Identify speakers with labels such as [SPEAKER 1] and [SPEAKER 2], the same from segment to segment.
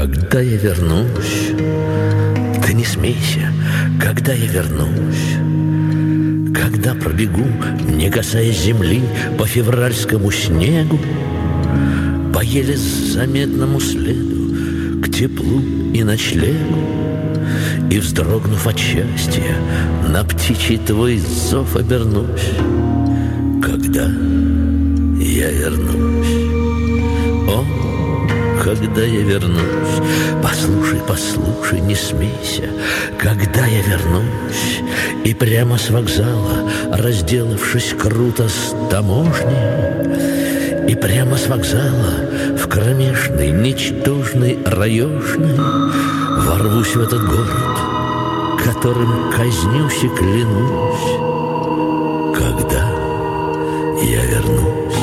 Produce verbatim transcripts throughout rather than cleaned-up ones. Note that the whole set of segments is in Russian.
[SPEAKER 1] Когда я вернусь, ты не смейся, когда я вернусь, когда пробегу, не касаясь земли, по февральскому снегу, по еле заметному следу к теплу и ночлегу, и, вздрогнув от счастья, на птичий твой зов обернусь. Когда я вернусь, о, когда я вернусь, послушай, послушай, не смейся, когда я вернусь, и прямо с вокзала, разделавшись круто с таможней, и прямо с вокзала в кромешный, ничтожный, раешный ворвусь в этот город, которым казнюсь и клянусь. Когда я вернусь,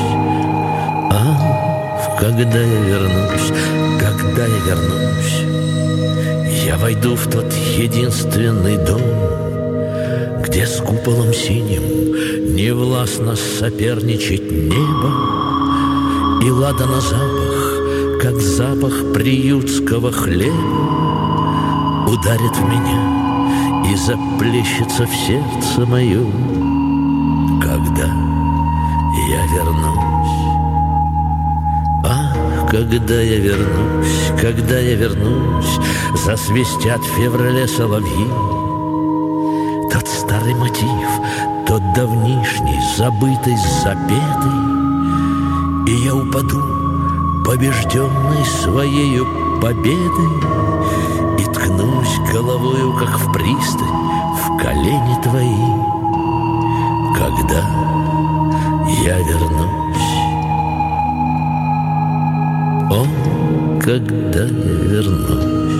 [SPEAKER 1] ах, когда я вернусь, когда я вернусь, я войду в тот единственный дом, где с куполом синим невластно соперничать небо, и ладана запах, как запах приютского хлеба, ударит в меня и заплещется в сердце моем. Когда я вернусь, ах, когда я вернусь, когда я вернусь, засвистят в феврале соловьи. Тот старый мотив, тот давнишний, забытый, запетый, и я упаду, побежденный своею победой, и ткнусь головою, как в пристань, в колени твои. Когда я вернусь, о, когда я вернусь.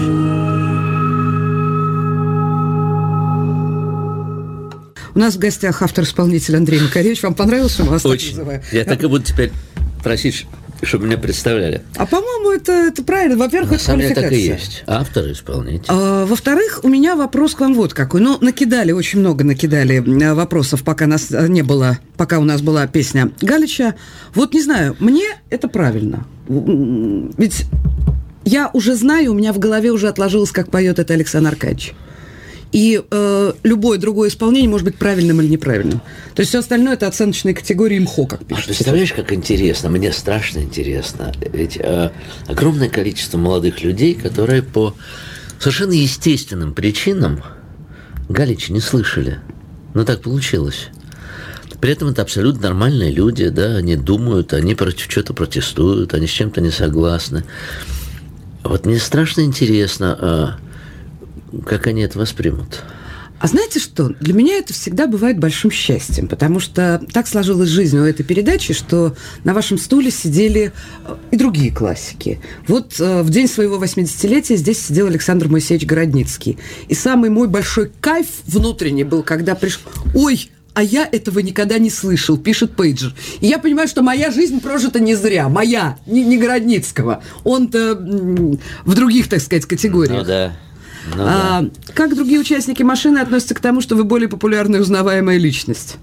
[SPEAKER 2] У нас в гостях автор-исполнитель Андрей Макаревич. Вам понравилось, что мы вас
[SPEAKER 1] Очень.
[SPEAKER 2] так называем?
[SPEAKER 1] Я так и буду теперь просить, чтобы меня представляли.
[SPEAKER 2] А, по-моему, это, это правильно. Во-первых,
[SPEAKER 1] На
[SPEAKER 2] это
[SPEAKER 1] самом деле так и
[SPEAKER 2] квалификация.
[SPEAKER 1] есть. Автор и исполнитель.
[SPEAKER 2] А, во-вторых, у меня вопрос к вам вот какой. Ну, накидали, очень много накидали вопросов, пока нас не было, пока у нас была песня Галича. Вот не знаю, мне это правильно. Ведь я уже знаю, у меня в голове уже отложилось, как поет это Александр Аркадьевич. И э, любое другое исполнение может быть правильным или неправильным. То есть все остальное – это оценочные категории МХО, как пишут.
[SPEAKER 1] А представляешь, как интересно, мне страшно интересно. Ведь э, огромное количество молодых людей, которые по совершенно естественным причинам Галича не слышали. Но так получилось. При этом это абсолютно нормальные люди, да, они думают, они против чего-то протестуют, они с чем-то не согласны. Вот мне страшно интересно, э, как они это воспримут.
[SPEAKER 2] А знаете что? Для меня это всегда бывает большим счастьем, потому что так сложилась жизнь у этой передачи, что на вашем стуле сидели и другие классики. Вот в день своего восьмидесятилетия здесь сидел Александр Моисеевич Городницкий. И самый мой большой кайф внутренний был, когда пришел... Ой, а я этого никогда не слышал, пишет пейджер. И я понимаю, что моя жизнь прожита не зря. Моя, не, не Городницкого. Он-то в других, так сказать, категориях.
[SPEAKER 1] Ну да. Ну,
[SPEAKER 2] а,
[SPEAKER 1] да.
[SPEAKER 2] Как другие участники машины относятся к тому, что вы более популярная и узнаваемая личность?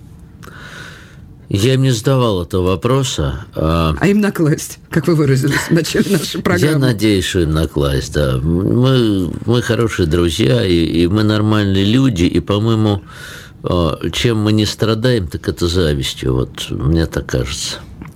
[SPEAKER 1] Я им не задавал этого вопроса. А,
[SPEAKER 2] а им накласть, как вы выразились в начале нашей программы.
[SPEAKER 1] Я надеюсь, что им накласть, да. Мы, мы хорошие друзья, и, и мы нормальные люди, и, по-моему, чем мы не страдаем, так это завистью. Вот мне так кажется.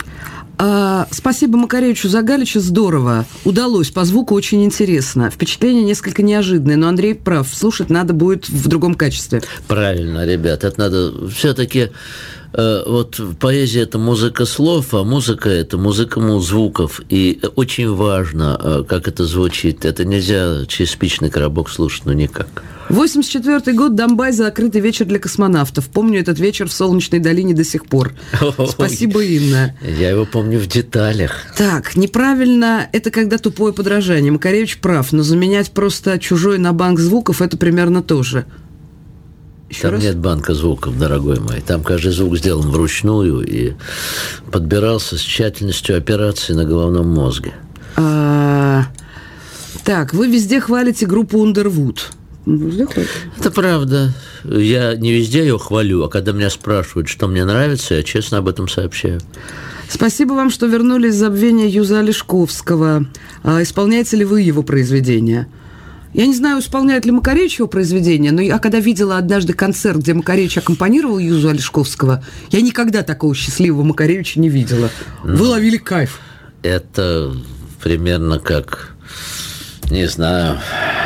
[SPEAKER 2] А, спасибо Макаревичу за Галича, здорово. Удалось, по звуку очень интересно. Впечатление несколько неожиданное, но Андрей прав, слушать надо будет в другом качестве.
[SPEAKER 1] Правильно, ребят, это надо все-таки... Э, вот поэзия – это музыка слов, а музыка – это музыка звуков. И очень важно, э, как это звучит. Это нельзя через спичный коробок слушать, ну никак.
[SPEAKER 2] восемьдесят четвёртый год, Донбасс, закрытый вечер для космонавтов. Помню этот вечер в Солнечной долине до сих пор. Спасибо, Инна.
[SPEAKER 1] Я его помню в деталях.
[SPEAKER 2] Так, неправильно, это когда тупое подражание. Макаревич прав, но заменять просто чужой на банк звуков – это примерно то же. Еще
[SPEAKER 1] Там
[SPEAKER 2] раз?
[SPEAKER 1] нет банка звуков, дорогой мой. Там каждый звук сделан вручную и подбирался с тщательностью операции на головном мозге.
[SPEAKER 2] А, так, вы везде хвалите группу Underwood.
[SPEAKER 1] Это правда. Я не везде ее хвалю, а когда меня спрашивают, что мне нравится, я честно об этом сообщаю.
[SPEAKER 2] Спасибо вам, что вернулись из забвения Юза Олешковского. А исполняете ли вы его произведения? Я не знаю, исполняет ли Макаревич его произведения, но я когда видела однажды концерт, где Макаревич аккомпанировал Юзу Олешковского, я никогда такого счастливого Макаревича не видела. Вы ну, ловили кайф.
[SPEAKER 1] Это примерно как, не знаю,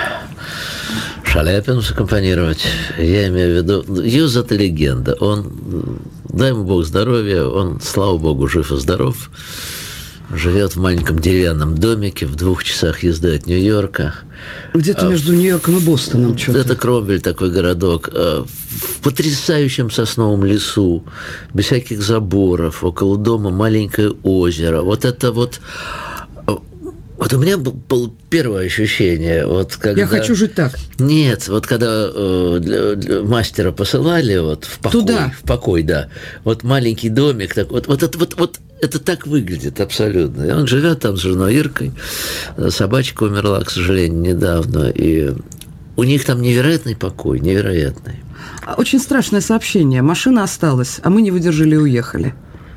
[SPEAKER 1] Шаляпину аккомпанировать. Я имею в виду, Юза – это легенда. Он, дай ему Бог здоровья, он, слава Богу, жив и здоров. Живет в маленьком деревянном домике в двух часах езды от Нью-Йорка.
[SPEAKER 2] Где-то а, между Нью-Йорком и Бостоном что-то.
[SPEAKER 1] Это Кромвель, такой городок. В потрясающем сосновом лесу, без всяких заборов, около дома маленькое озеро. Вот это вот... Вот у меня было первое ощущение, вот когда...
[SPEAKER 2] Я хочу жить так.
[SPEAKER 1] Нет, вот когда э, для, для мастера посылали вот в покой,
[SPEAKER 2] туда.
[SPEAKER 1] в покой, да, вот маленький домик, так, вот, вот, это, вот, вот это так выглядит абсолютно. И он живет там с женой Иркой, собачка умерла, к сожалению, недавно, и у них там невероятный покой, невероятный.
[SPEAKER 2] Очень страшное сообщение. Машина осталась, а мы не выдержали и уехали.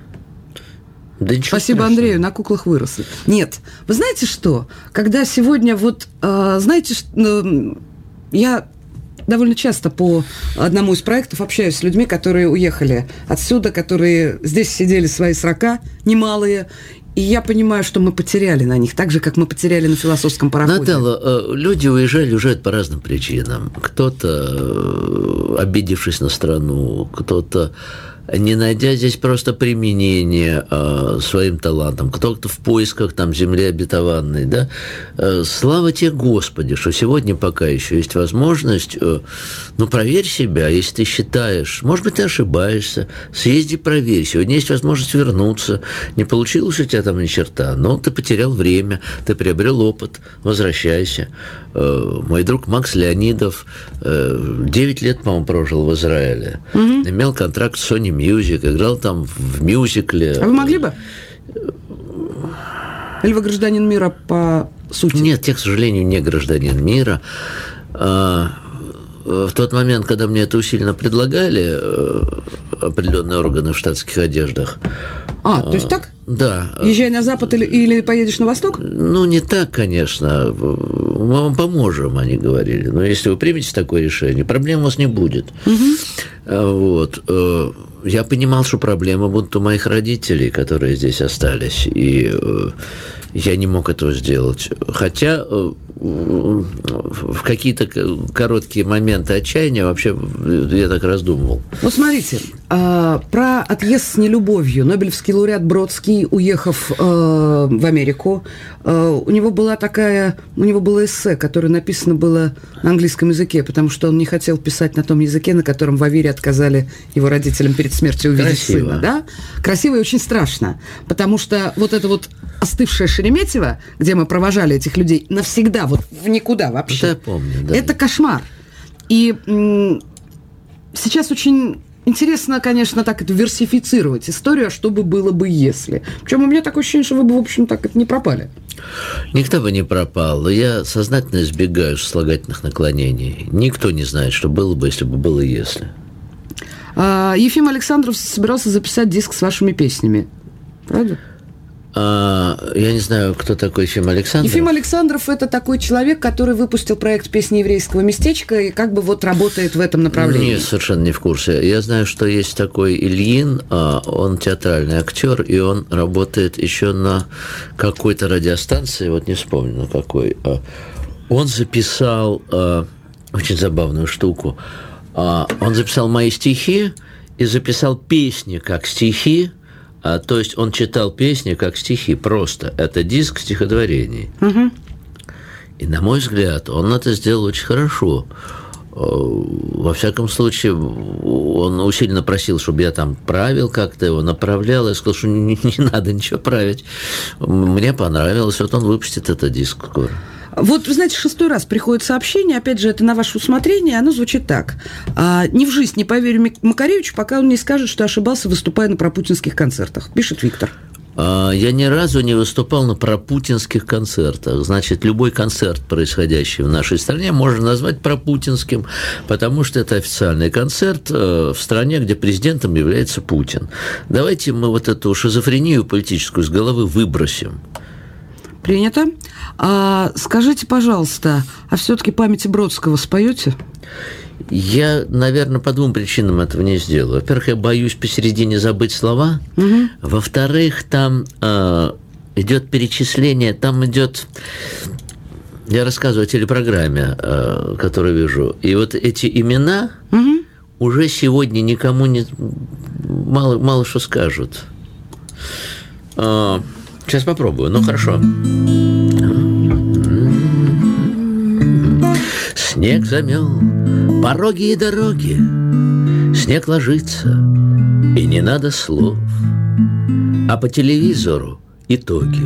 [SPEAKER 1] Да
[SPEAKER 2] Спасибо
[SPEAKER 1] страшного.
[SPEAKER 2] Андрею, на куклах выросли. Нет, вы знаете что? Когда сегодня вот, э, знаете, э, я довольно часто по одному из проектов общаюсь с людьми, которые уехали отсюда, которые здесь сидели свои срока, немалые, и я понимаю, что мы потеряли на них, так же, как мы потеряли на философском пароходе.
[SPEAKER 1] Наталья, люди уезжали, уезжают по разным причинам. Кто-то, обидевшись на страну, кто-то, не найдя здесь просто применения э, своим талантам, кто-то в поисках там земли обетованной, да. Э, слава тебе, Господи, что сегодня пока еще есть возможность, э, ну, проверь себя, если ты считаешь, может быть, ты ошибаешься, съезди, проверь, сегодня есть возможность вернуться, не получилось у тебя там ни черта, но ты потерял время, ты приобрел опыт, возвращайся. Э, мой друг Макс Леонидов э, девять лет, по-моему, прожил в Израиле, угу. Имел контракт с Sony Music, играл там в мюзикле.
[SPEAKER 2] А вы могли бы? Или вы гражданин мира по сути?
[SPEAKER 1] Нет, я, к сожалению, не гражданин мира. В тот момент, когда мне это усиленно предлагали, определенные органы в штатских одеждах.
[SPEAKER 2] А, то есть так?
[SPEAKER 1] Да.
[SPEAKER 2] Езжай на запад или, или поедешь на восток?
[SPEAKER 1] Ну, не так, конечно. Мы вам поможем, они говорили. Но если вы примете такое решение, проблем у вас не будет. Угу. Вот. Я понимал, что проблемы будут у моих родителей, которые здесь остались. И я не мог этого сделать. Хотя в какие-то короткие моменты отчаяния вообще я так раздумывал.
[SPEAKER 2] Ну, смотрите, про отъезд с нелюбовью. Нобелевский лауреат Бродский, уехав в Америку, у него была такая, у него было эссе, которое написано было на английском языке, потому что он не хотел писать на том языке, на котором в Авере отказали его родителям перед смертью увидеть
[SPEAKER 1] Красиво.
[SPEAKER 2] сына. Да? Красиво и очень страшно, потому что вот это вот остывшее Шереметьево, где мы провожали этих людей навсегда, вот в никуда вообще.
[SPEAKER 1] Да, помню, да.
[SPEAKER 2] Это кошмар. И м- сейчас очень интересно, конечно, так это версифицировать историю, а что бы было бы, если. Причем у меня такое ощущение, что вы бы, в общем, так это не пропали.
[SPEAKER 1] Никто бы не пропал, но я сознательно избегаю сослагательных наклонений. Никто не знает, что было бы, если бы было если.
[SPEAKER 2] А, Ефим Александров собирался записать диск с вашими песнями. Правда?
[SPEAKER 1] А, я не знаю, кто такой Ефим Александров.
[SPEAKER 2] Ефим Александров – это такой человек, который выпустил проект «Песни еврейского местечка» и как бы вот работает в этом направлении.
[SPEAKER 1] Нет, совершенно не в курсе. Я знаю, что есть такой Ильин, он театральный актер, и он работает еще на какой-то радиостанции, вот не вспомню на какой. Он записал очень забавную штуку. Он записал мои стихи и записал песни как стихи. А, то есть он читал песни как стихи, просто. Это диск стихотворений. Угу. И, на мой взгляд, он это сделал очень хорошо. Во всяком случае, он усиленно просил, чтобы я там правил как-то его, направлял. Я сказал, что не, не надо ничего править. Мне понравилось. Вот он выпустит этот диск скоро.
[SPEAKER 2] Вот, вы знаете, шестой раз приходит сообщение, опять же, это на ваше усмотрение, оно звучит так. А, «Ни в жизнь не поверю Макаревичу, пока он не скажет, что ошибался, выступая на пропутинских концертах», пишет Виктор.
[SPEAKER 1] Я ни разу не выступал на пропутинских концертах. Значит, любой концерт, происходящий в нашей стране, можно назвать пропутинским, потому что это официальный концерт в стране, где президентом является Путин. Давайте мы вот эту шизофрению политическую с головы выбросим.
[SPEAKER 2] Принято. А, скажите, пожалуйста, а все-таки памяти Бродского споете?
[SPEAKER 1] Я, наверное, по двум причинам этого не сделаю. Во-первых, я боюсь посередине забыть слова. Угу. Во-вторых, там э, идет перечисление, там идет... Я рассказываю о телепрограмме, э, которую вижу. И вот эти имена угу. уже сегодня никому не... Мало, мало что скажут. Э, сейчас попробую. Ну, хорошо. Снег замел пороги и дороги, снег ложится, и не надо слов, а по телевизору итоги.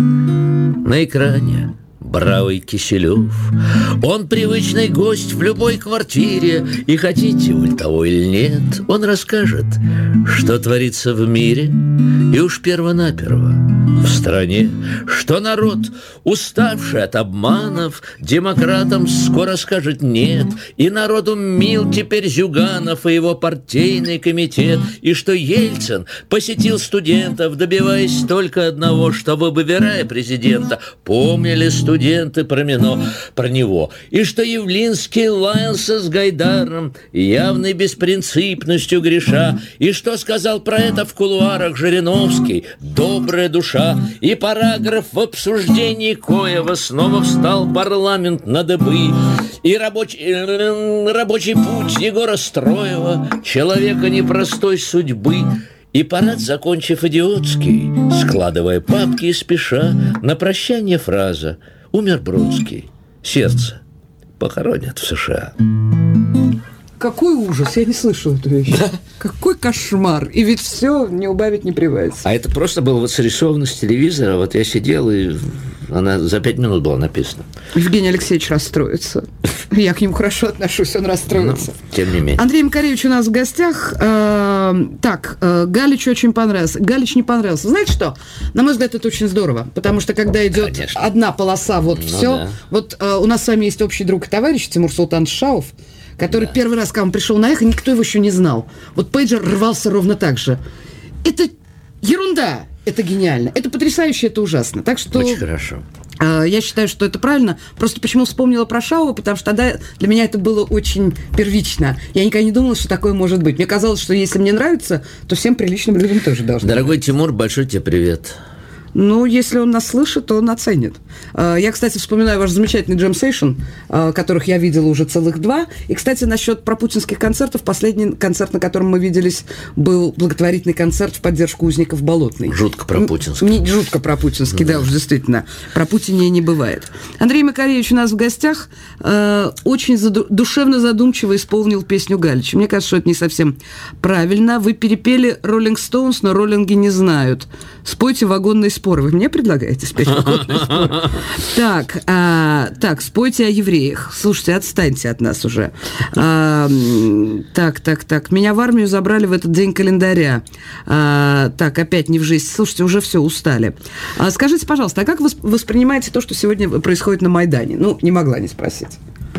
[SPEAKER 1] На экране бравый Киселев, он привычный гость в любой квартире, и хотите вы того или нет, он расскажет, что творится в мире, и уж перво-наперво в стране, что народ, уставший от обманов, демократам скоро скажет нет, и народу мил теперь Зюганов и его партийный комитет, и что Ельцин посетил студентов, добиваясь только одного, чтобы, выбирая президента, помнили студенты про, мино, про него, и что Явлинский лаялся с Гайдаром, явной беспринципностью греша, и что сказал про это в кулуарах Жириновский, добрая душа. И параграф в обсуждении коего снова встал парламент на дыбы. И рабочий, рабочий путь Егора Строева, человека непростой судьбы. И парад, закончив идиотский, складывая папки и спеша, на прощание фраза: «Умер Бродский, сердце похоронят в США».
[SPEAKER 2] Какой ужас, я не слышала эту вещь. Да. Какой кошмар. И ведь все не убавить, не прибавить.
[SPEAKER 1] А это просто было вот срисовано с телевизора. Вот я сидел, и она за пять минут была написана.
[SPEAKER 2] Евгений Алексеевич расстроится. Я к нему хорошо отношусь, он расстроится.
[SPEAKER 1] Но, тем не менее.
[SPEAKER 2] Андрей Макаревич у нас в гостях. Так, Галич очень понравился. Галич не понравился. Знаете что? На мой взгляд, это очень здорово. Потому что, когда идет Конечно. одна полоса, вот ну, все. Да. Вот у нас с вами есть общий друг и товарищ Тимур Султанович Шаов, который да. первый раз, когда он пришел на «Эхо», никто его еще не знал. Вот пейджер рвался ровно так же. Это ерунда, это гениально, это потрясающе, это ужасно. Так что...
[SPEAKER 1] Очень хорошо.
[SPEAKER 2] Э, я считаю, что это правильно. Просто почему вспомнила про Шаова, потому что тогда для меня это было очень первично. Я никогда не думала, что такое может быть. Мне казалось, что если мне нравится, то всем приличным людям тоже должно быть.
[SPEAKER 1] Дорогой Тимур, большой тебе привет.
[SPEAKER 2] Ну, если он нас слышит, то он оценит. Я, кстати, вспоминаю ваш замечательный джем-сейшн, которых я видела уже целых два. И, кстати, насчет пропутинских концертов. Последний концерт, на котором мы виделись, был благотворительный концерт в поддержку узников Болотной.
[SPEAKER 1] Жутко пропутинский.
[SPEAKER 2] Не, жутко пропутинский, да. да, уж действительно. Про Путине не бывает. Андрей Макаревич у нас в гостях. Очень заду- душевно задумчиво исполнил песню Галича. Мне кажется, что это не совсем правильно. Вы перепели «Роллинг Стоунс», но роллинги не знают. Спойте «Вагонный спор». Вы мне предлагаете спеть «Вагонный спор»? Так, а, так, спойте о евреях. Слушайте, отстаньте от нас уже. А, так, так, так. Меня в армию забрали в этот день календаря. А, так, опять не в жизнь. Слушайте, уже все, устали. А, скажите, пожалуйста, а как вы воспринимаете то, что сегодня происходит на Майдане? Ну, не могла не спросить.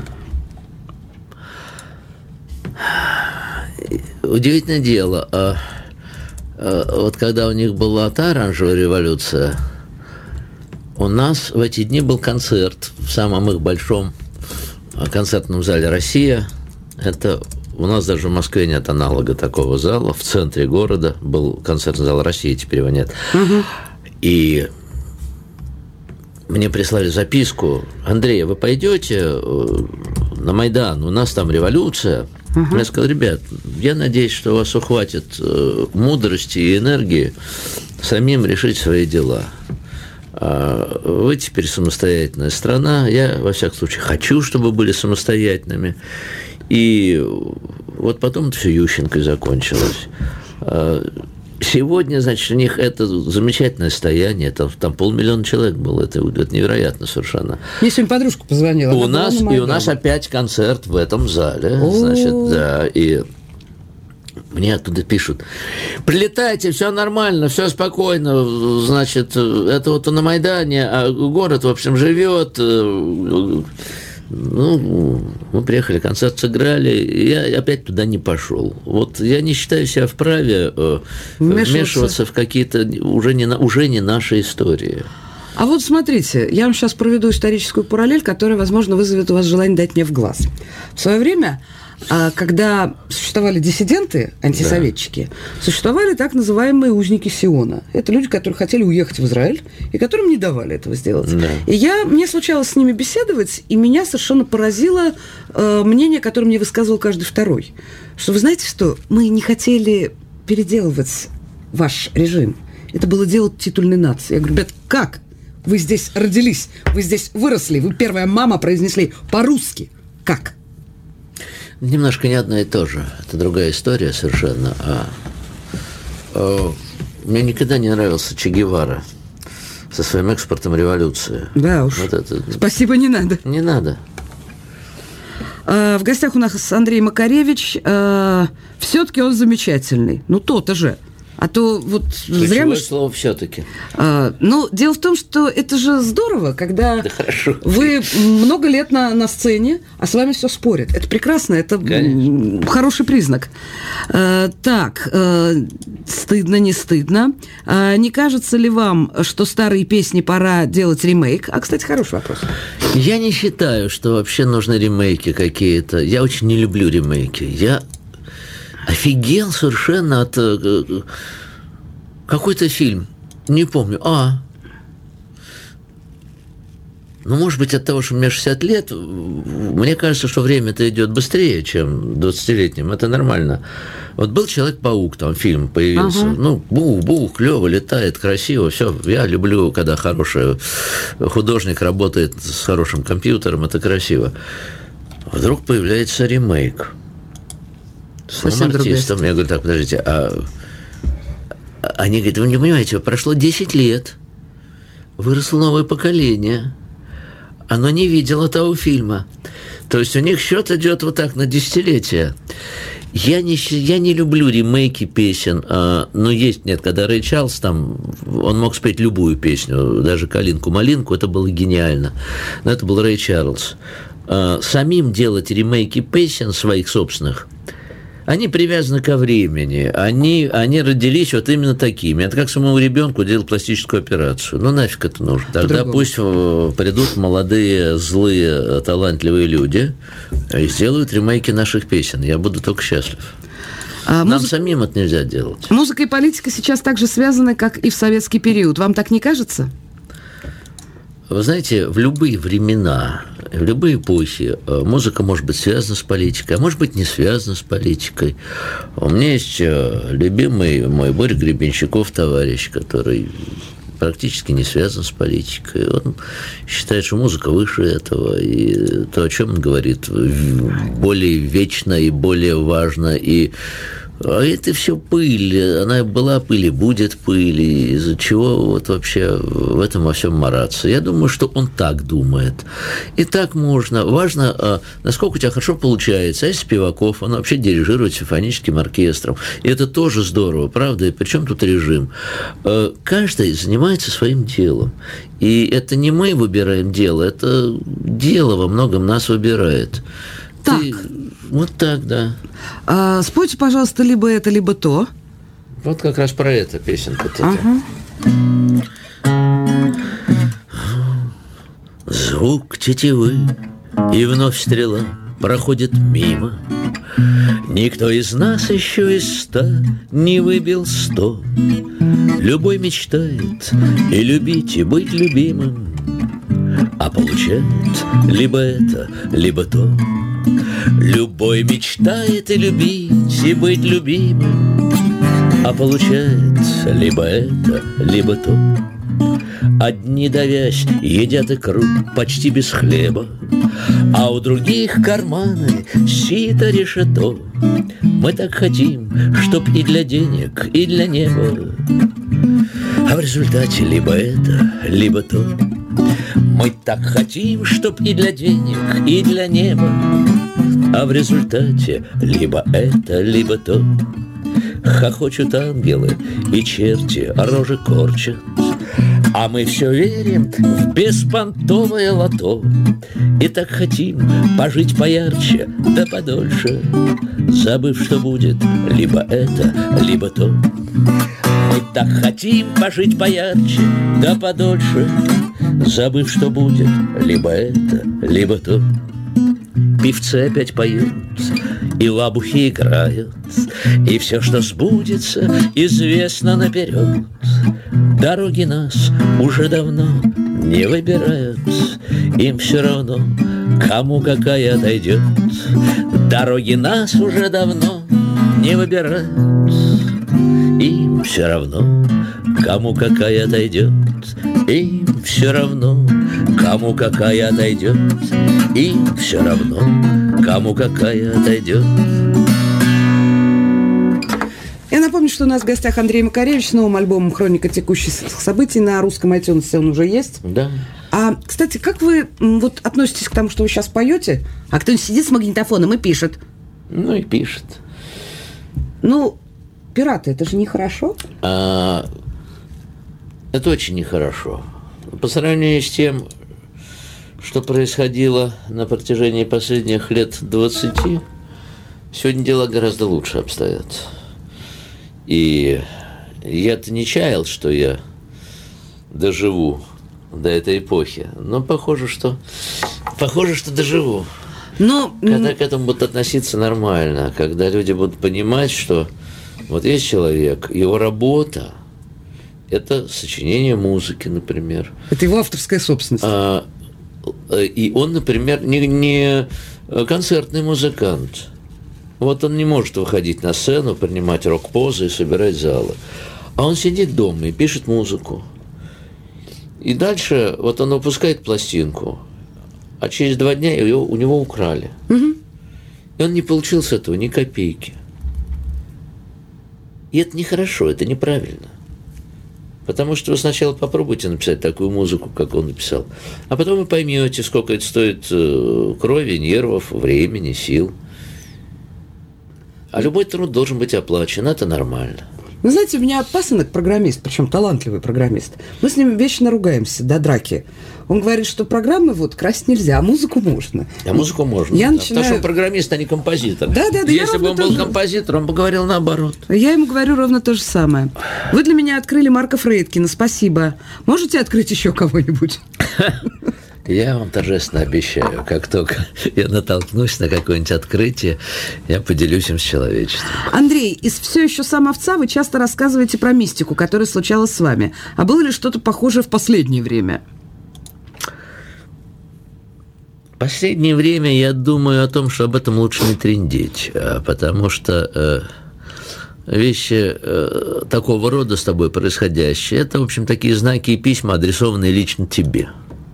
[SPEAKER 1] Удивительное дело. А... Вот когда у них была та оранжевая революция, у нас в эти дни был концерт в самом их большом концертном зале «Россия». Это у нас даже в Москве нет аналога такого зала. В центре города был концертный зал «Россия», теперь его нет. Угу. И мне прислали записку: Андрей, вы пойдете на Майдан? У нас там революция. Uh-huh. Я сказал: ребят, я надеюсь, что у вас ухватит э, мудрости и энергии самим решить свои дела. А вы теперь самостоятельная страна. Я, во всяком случае, хочу, чтобы вы были самостоятельными. И вот потом это все Ющенко закончилось. Сегодня, значит, у них это замечательное стояние, там, там полмиллиона человек было, это, это невероятно совершенно.
[SPEAKER 2] Мне сегодня подружка позвонила.
[SPEAKER 1] У нас, и у нас опять концерт в этом зале, О-о-о. значит, да, и Мне оттуда пишут: прилетайте, все нормально, все спокойно, значит, это вот на Майдане, а город, в общем, живет. Ну, мы приехали, концерт сыграли, и я опять туда не пошел. Вот я не считаю себя вправе вмешиваться в какие-то уже не, уже не наши истории.
[SPEAKER 2] А вот смотрите, я вам сейчас проведу историческую параллель, которая, возможно, вызовет у вас желание дать мне в глаз. В свое время, когда существовали диссиденты, антисоветчики, да. существовали так называемые узники Сиона. Это люди, которые хотели уехать в Израиль и которым не давали этого сделать. Да. И я, мне случалось с ними беседовать, и меня совершенно поразило э, мнение, которое мне высказывал каждый второй. Что вы знаете что, мы не хотели переделывать ваш режим. Это было дело титульной нации. Я говорю: ребят, как? Вы здесь родились, вы здесь выросли, вы первая мама произнесли по-русски. Как?
[SPEAKER 1] Немножко не одно и то же. Это другая история совершенно. А, а, мне никогда не нравился Че Гевара со своим экспортом революции.
[SPEAKER 2] Да уж. Вот это... Спасибо, не надо.
[SPEAKER 1] Не надо.
[SPEAKER 2] А, в гостях у нас Андрей Макаревич. А, все-таки он замечательный. Ну, то-то же. А то вот
[SPEAKER 1] ключевое
[SPEAKER 2] зря мы...
[SPEAKER 1] слово «все-таки».
[SPEAKER 2] А, ну, дело в том, что это же здорово, когда да вы много лет на, на сцене, а с вами все спорят. Это прекрасно, это Конечно. Хороший признак. А, так, а, стыдно, не стыдно. А, не кажется ли вам, что старые песни пора делать ремейк? А, кстати, хороший вопрос.
[SPEAKER 1] Я не считаю, что вообще нужны ремейки какие-то. Я очень не люблю ремейки. Я... офигел совершенно от... Какой-то фильм, не помню. А, ну, может быть, от того, что мне шестьдесят лет, мне кажется, что время-то идет быстрее, чем двадцатилетним. Это нормально. Вот был «Человек-паук», там фильм появился. Ага. Ну, бух-бух, клево, летает, красиво, все. Я люблю, когда хороший художник работает с хорошим компьютером, это красиво. Вдруг появляется ремейк. С новым артистом. Я говорю: так, подождите, а... Они говорят: вы не понимаете, прошло десять лет, выросло новое поколение, оно не видело того фильма. То есть у них счет идет вот так на десятилетия. Я не, я не люблю ремейки песен, а, но есть, нет, когда Рэй Чарльз там, он мог спеть любую песню, даже «Калинку-малинку», это было гениально. Но это был Рэй Чарльз. А, самим делать ремейки песен своих собственных, они привязаны ко времени, они, они родились вот именно такими. Это как самому ребенку делать пластическую операцию. Ну, нафиг это нужно. Тогда По-другому. Пусть придут молодые, злые, талантливые люди и сделают ремейки наших песен. Я буду только счастлив. А Нам музыка... самим это нельзя делать.
[SPEAKER 2] Музыка и политика сейчас так же связаны, как и в советский период. Вам так не кажется?
[SPEAKER 1] Вы знаете, в любые времена, в любые эпохи музыка может быть связана с политикой, а может быть не связана с политикой. У меня есть любимый мой Боря Гребенщиков, товарищ, который практически не связан с политикой. Он считает, что музыка выше этого, и то, о чем он говорит, более вечно и более важно, и а это все пыль, она была пыль и будет пыль, из-за чего вот вообще в этом во всем мараться. Я думаю, что он так думает. И так можно. Важно, насколько у тебя хорошо получается. А если Спиваков, он вообще дирижирует симфоническим оркестром. И это тоже здорово, правда? И причем тут режим? Каждый занимается своим делом. И это не мы выбираем дело, это дело во многом нас выбирает.
[SPEAKER 2] Так.
[SPEAKER 1] Ты... Вот так, да.
[SPEAKER 2] А, спойте, пожалуйста, либо это, либо то.
[SPEAKER 1] Вот как раз про это песенка-то.
[SPEAKER 2] Ага.
[SPEAKER 1] Звук тетивы, и вновь стрела проходит мимо. Никто из нас еще из ста не выбил сто. Любой мечтает и любить, и быть любимым, а получает либо это, либо то. Любой мечтает и любить, и быть любимым, а получает либо это, либо то. Одни, давясь, едят икру почти без хлеба, а у других карманы сито решето. Мы так хотим, чтоб и для денег, и для неба, а в результате либо это, либо то. Мы так хотим, чтоб и для денег, и для неба, а в результате либо это, либо то. Хохочут ангелы и черти рожи корчат, а мы все верим в беспонтовое лото. И так хотим пожить поярче, да подольше, забыв, что будет либо это, либо то. Мы так хотим пожить поярче, да подольше, забыв, что будет либо это, либо то. Певцы опять поют, и лабухи играют, и все, что сбудется, известно наперед. Дороги нас уже давно не выбирают, им все равно, кому какая отойдет. Дороги нас уже давно не выбирают, им все равно, кому какая отойдет. Им все равно, кому какая отойдет. Им все равно, кому какая отойдет.
[SPEAKER 2] Я напомню, что у нас в гостях Андрей Макаревич с новым альбомом «Хроника текущих событий». На русском iTunes он уже есть.
[SPEAKER 1] Да.
[SPEAKER 2] А, кстати, как вы вот относитесь к тому, что вы сейчас поете, а кто-нибудь сидит с магнитофоном и пишет?
[SPEAKER 1] Ну и пишет.
[SPEAKER 2] Ну, пираты, это же нехорошо.
[SPEAKER 1] А, это очень нехорошо. По сравнению с тем, что происходило на протяжении последних лет двадцати, сегодня дела гораздо лучше обстоят. И я-то не чаял, что я доживу до этой эпохи. Но похоже, что похоже, что доживу.
[SPEAKER 2] Но...
[SPEAKER 1] Когда к этому будут относиться нормально, когда люди будут понимать, что вот есть человек, его работа – это сочинение музыки, например.
[SPEAKER 2] Это его авторская собственность.
[SPEAKER 1] А, и он, например, не, не концертный музыкант. Вот он не может выходить на сцену, принимать рок-позы и собирать залы. А он сидит дома и пишет музыку. И дальше вот он выпускает пластинку, а через два дня ее, у него украли.
[SPEAKER 2] Угу.
[SPEAKER 1] И он не получил с этого ни копейки. И это нехорошо, это неправильно. Потому что вы сначала попробуйте написать такую музыку, как он написал, а потом вы поймете, сколько это стоит крови, нервов, времени, сил. А любой труд должен быть оплачен, это нормально.
[SPEAKER 2] Вы знаете, у меня пасынок программист, причем талантливый программист. Мы с ним вечно ругаемся до драки. Он говорит, что программы вот красть нельзя, а музыку можно.
[SPEAKER 1] А музыку можно.
[SPEAKER 2] Я
[SPEAKER 1] да,
[SPEAKER 2] начинаю...
[SPEAKER 1] Потому что он программист, а не композитор.
[SPEAKER 2] Да, да, да.
[SPEAKER 1] Если бы он был
[SPEAKER 2] тоже...
[SPEAKER 1] композитор, он бы говорил наоборот.
[SPEAKER 2] Я ему говорю ровно то же самое. Вы для меня открыли Марка Фрейдкина, спасибо. Можете открыть еще кого-нибудь?
[SPEAKER 1] Я вам торжественно обещаю, как только я натолкнусь на какое-нибудь открытие, я поделюсь им с человечеством.
[SPEAKER 2] Андрей, из «Все еще сам овца» вы часто рассказываете про мистику, которая случалась с вами. А было ли что-то похожее в последнее время?
[SPEAKER 1] В последнее время я думаю о том, что об этом лучше не трындеть, потому что э, вещи э, такого рода с тобой происходящие, это, в общем, такие знаки и письма, адресованные лично тебе.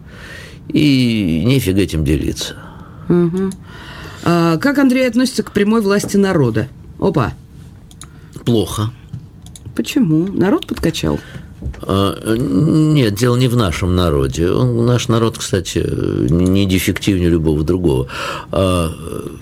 [SPEAKER 1] И нефиг этим делиться.
[SPEAKER 2] Угу. А как Андрей относится к прямой власти народа? Опа.
[SPEAKER 1] Плохо.
[SPEAKER 2] Почему? Народ подкачал?
[SPEAKER 1] А, нет, дело не в нашем народе. Он, наш народ, кстати, не дефективнее любого другого. А,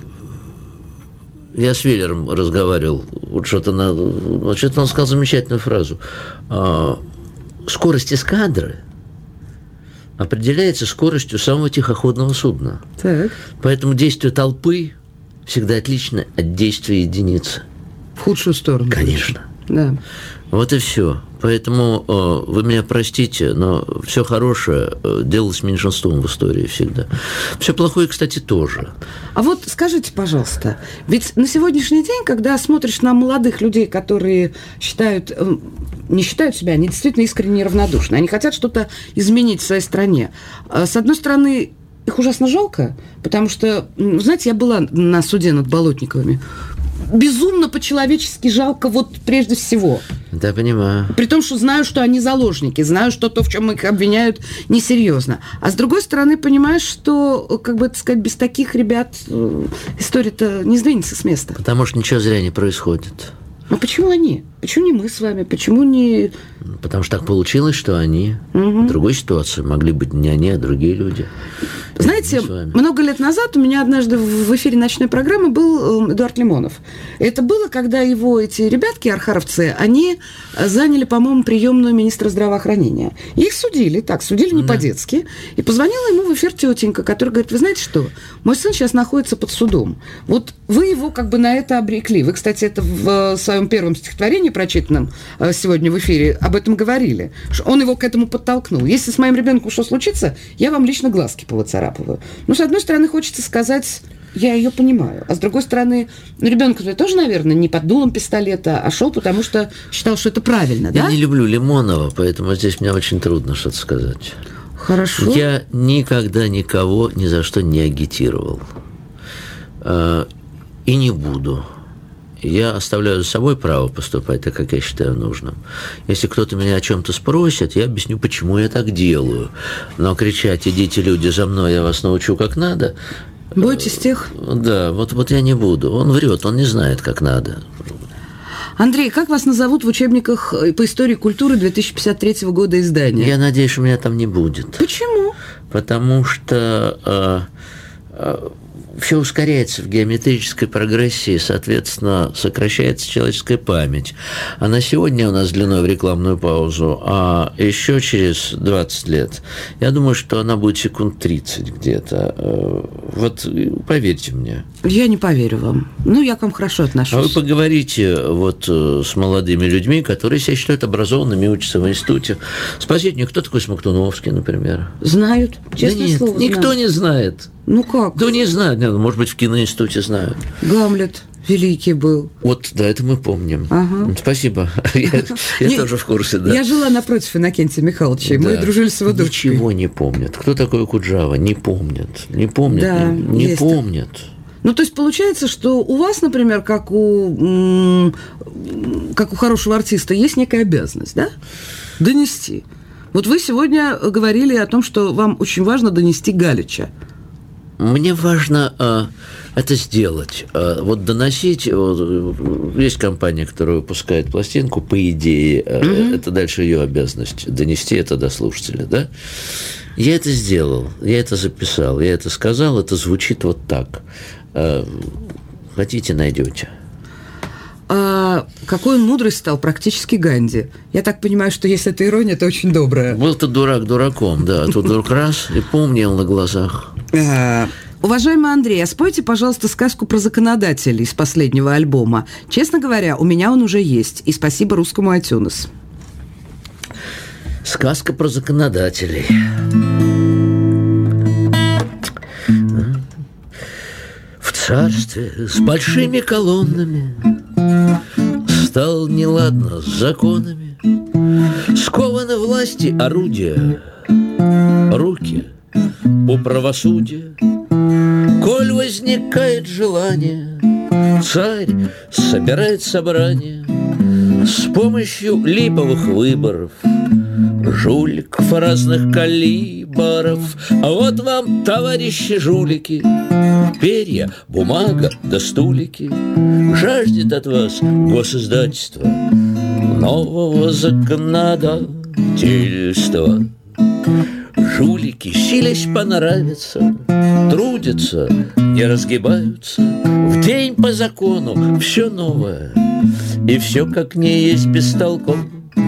[SPEAKER 1] я с Веллером разговаривал. Вот что-то, на, вот что-то он сказал замечательную фразу. А, скорость эскадры определяется скоростью самого тихоходного судна.
[SPEAKER 2] Так.
[SPEAKER 1] Поэтому действие толпы всегда отлично от действия единицы.
[SPEAKER 2] В худшую сторону.
[SPEAKER 1] Конечно.
[SPEAKER 2] Да.
[SPEAKER 1] Вот и все. Поэтому э, вы меня простите, но все хорошее э, делалось меньшинством в истории всегда. Все плохое, кстати, тоже.
[SPEAKER 2] А вот скажите, пожалуйста, ведь на сегодняшний день, когда смотришь на молодых людей, которые считают, э, не считают себя, они действительно искренне равнодушны, они хотят что-то изменить в своей стране. Э, с одной стороны, их ужасно жалко, потому что, знаете, я была на суде над Болотниковыми. Безумно по-человечески жалко вот прежде всего.
[SPEAKER 1] Да, понимаю.
[SPEAKER 2] При том, что знаю, что они заложники, знаю, что то, в чем их обвиняют, несерьезно. А с другой стороны, понимаешь, что, как бы, так сказать, без таких ребят история-то не сдвинется с места.
[SPEAKER 1] Потому что ничего зря не происходит.
[SPEAKER 2] А почему они? Почему не мы с вами? Почему не...
[SPEAKER 1] Потому что так получилось, что они угу. в другой ситуации могли быть не они, а другие люди.
[SPEAKER 2] Знаете, много лет назад у меня однажды в эфире ночной программы был Эдуард Лимонов. Это было, когда его эти ребятки, архаровцы, они заняли, по-моему, приемную министра здравоохранения. И их судили, так, судили не да. по-детски. И позвонила ему в эфир тетенька, которая говорит, вы знаете что, мой сын сейчас находится под судом. Вот вы его как бы на это обрекли. Вы, кстати, это в своем первом стихотворении, прочитанном сегодня в эфире, об этом говорили. Он его к этому подтолкнул. Если с моим ребенком что случится, я вам лично глазки повыцарапываю. Ну, с одной стороны, хочется сказать, я ее понимаю. А с другой стороны, ну, ребенок тоже, наверное, не под дулом пистолета, а шел, потому что считал, что это правильно,
[SPEAKER 1] я
[SPEAKER 2] да?
[SPEAKER 1] Я не люблю Лимонова, поэтому здесь мне очень трудно что-то сказать.
[SPEAKER 2] Хорошо.
[SPEAKER 1] Я никогда никого ни за что не агитировал. И не буду. Я оставляю за собой право поступать так, как я считаю нужным. Если кто-то меня о чем-то спросит, я объясню, почему я так делаю. Но кричать «идите, люди, за мной, я вас научу, как надо».
[SPEAKER 2] Бойтесь тех?
[SPEAKER 1] Да, вот, вот я не буду. Он врет, он не знает, как надо.
[SPEAKER 2] Андрей, как вас назовут в учебниках по истории культуры две тысячи пятьдесят третьего года издания?
[SPEAKER 1] Я надеюсь, что меня там не будет.
[SPEAKER 2] Почему?
[SPEAKER 1] Потому что... Э, э, все ускоряется в геометрической прогрессии, соответственно, сокращается человеческая память. А на сегодня у нас длиной в рекламную паузу, а еще через двадцать лет, я думаю, что она будет секунд тридцать где-то. Вот поверьте мне.
[SPEAKER 2] Я не поверю вам. Ну, я к вам хорошо отношусь.
[SPEAKER 1] А вы поговорите вот с молодыми людьми, которые себя считают образованными, учатся в институте. Спросите мне, кто такой Смоктуновский, например?
[SPEAKER 2] Знают. Честное
[SPEAKER 1] да нет,
[SPEAKER 2] слово,
[SPEAKER 1] никто
[SPEAKER 2] знают.
[SPEAKER 1] не знает.
[SPEAKER 2] Ну как?
[SPEAKER 1] Да не знаю, может быть, в киноинституте знают.
[SPEAKER 2] Гамлет великий был.
[SPEAKER 1] Вот, да, это мы помним.
[SPEAKER 2] Ага.
[SPEAKER 1] Спасибо. Я, я тоже в курсе, да.
[SPEAKER 2] Я жила напротив Иннокентия Михайловича, и
[SPEAKER 1] да.
[SPEAKER 2] мы дружили с его дочкой.
[SPEAKER 1] Ничего не помнят. Кто такой Куджава? Не помнят. Не помнят.
[SPEAKER 2] Да,
[SPEAKER 1] не не помнят.
[SPEAKER 2] Ну, то есть получается, что у вас, например, как у, как у хорошего артиста, есть некая обязанность, да? Донести. Вот вы сегодня говорили о том, что вам очень важно донести Галича.
[SPEAKER 1] Мне важно э, это сделать. Э, вот доносить... Вот, есть компания, которая выпускает пластинку, по идее, э, mm-hmm. это дальше ее обязанность. Донести это до слушателя, да? Я это сделал, я это записал, я это сказал, это звучит вот так. Э, хотите, найдете.
[SPEAKER 2] А какой он мудрый стал, практически Ганди. Я так понимаю, что если это ирония, то очень добрая.
[SPEAKER 1] Был-то дурак дураком, да. Тут вдруг раз и помнил на глазах.
[SPEAKER 2] Уважаемый Андрей, а спойте, пожалуйста, сказку про законодателей из последнего альбома. Честно говоря, у меня он уже есть. И спасибо русскому iTunes.
[SPEAKER 1] Сказка про законодателей. В царстве с большими колоннами стало неладно с законами. Скованы власти орудия, руки у правосудия. Коль возникает желание, царь собирает собрание с помощью липовых выборов, жуликов разных калибров. А вот вам, товарищи жулики, перья, бумага да стулики. Жаждет от вас госиздательство нового законодательства. Жулики, силясь понравиться, трудятся, не разгибаются. В день по закону все новое, и все как не есть бестолковое.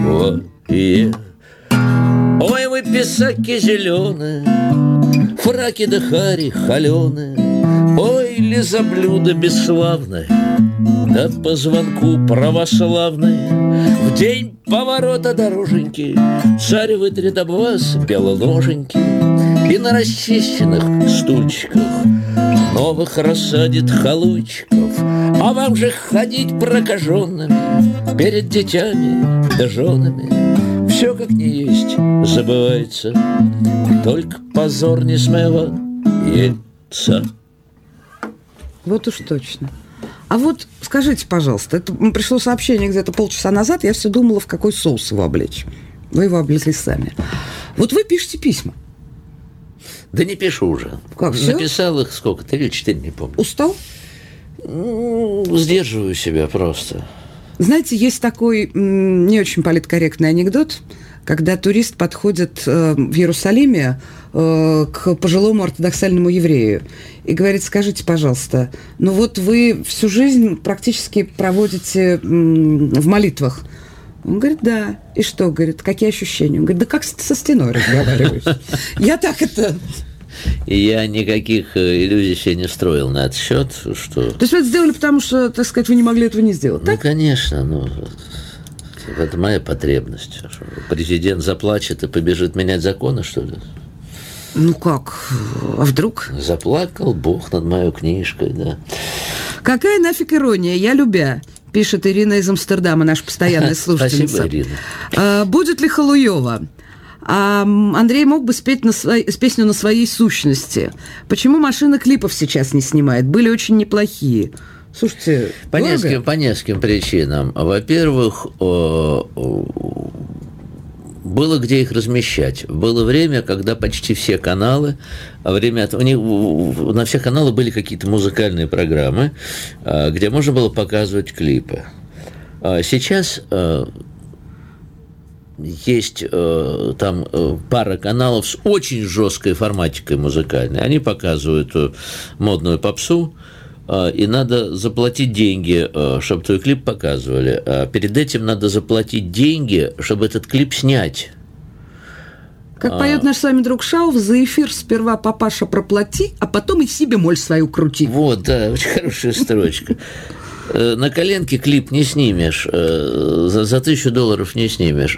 [SPEAKER 1] Ой, вы писаки зеленые, фраки да хари холеные. Ой, лизоблюдо бесславное, да по звонку православное. В день поворота дороженьки царь вытрет об вас белоложеньки и на расчищенных стульчиках новых рассадит халуйчиков. А вам же ходить прокаженными перед детьми да женами. Все как не есть забывается, только позор не смывается.
[SPEAKER 2] Вот уж точно. А вот скажите, пожалуйста, это пришло сообщение где-то полчаса назад, я все думала, в какой соус его облечь. Вы его облезли сами. Вот вы пишете письма.
[SPEAKER 1] Да не пишу уже.
[SPEAKER 2] Как, все?
[SPEAKER 1] Написал их сколько? Три или четыре, не помню.
[SPEAKER 2] Устал?
[SPEAKER 1] Ну, сдерживаю себя просто.
[SPEAKER 2] Знаете, есть такой м, не очень политкорректный анекдот, когда турист подходит э, в Иерусалиме э, к пожилому ортодоксальному еврею и говорит: скажите, пожалуйста, ну вот вы всю жизнь практически проводите м, в молитвах. Он говорит: да. И что? Говорит: какие ощущения? Он говорит: да как со стеной разговариваешь. Я так это...
[SPEAKER 1] И я никаких иллюзий себе не строил на этот счет, что...
[SPEAKER 2] То есть вы это сделали, потому что, так сказать, вы не могли этого не сделать, так?
[SPEAKER 1] Ну, конечно, ну... Это моя потребность. Президент заплачет и побежит менять законы, что ли?
[SPEAKER 2] Ну как? А вдруг?
[SPEAKER 1] Заплакал Бог над моей книжкой, да.
[SPEAKER 2] Какая нафиг ирония? Я любя, пишет Ирина из Амстердама, наша постоянная слушательница.
[SPEAKER 1] Спасибо, Ирина.
[SPEAKER 2] А, будет ли Халуева? А Андрей мог бы спеть на своей, с песню «На своей сущности». Почему машина клипов сейчас не снимает? Были очень неплохие. Слушайте,
[SPEAKER 1] по нескольким, по нескольким причинам. Во-первых, было где их размещать. Было время, когда почти все каналы, а время у них, на все каналы были какие-то музыкальные программы, где можно было показывать клипы. Сейчас есть э, там э, пара каналов с очень жесткой форматикой музыкальной. Они показывают э, модную попсу, э, и надо заплатить деньги, э, чтобы твой клип показывали. А перед этим надо заплатить деньги, чтобы этот клип снять.
[SPEAKER 2] Как поет наш с вами друг Шауф: за эфир сперва, папаша, проплати, а потом и си бемоль свою крути.
[SPEAKER 1] Вот, да, очень хорошая строчка. На коленке клип не снимешь, за, за тысячу долларов не снимешь.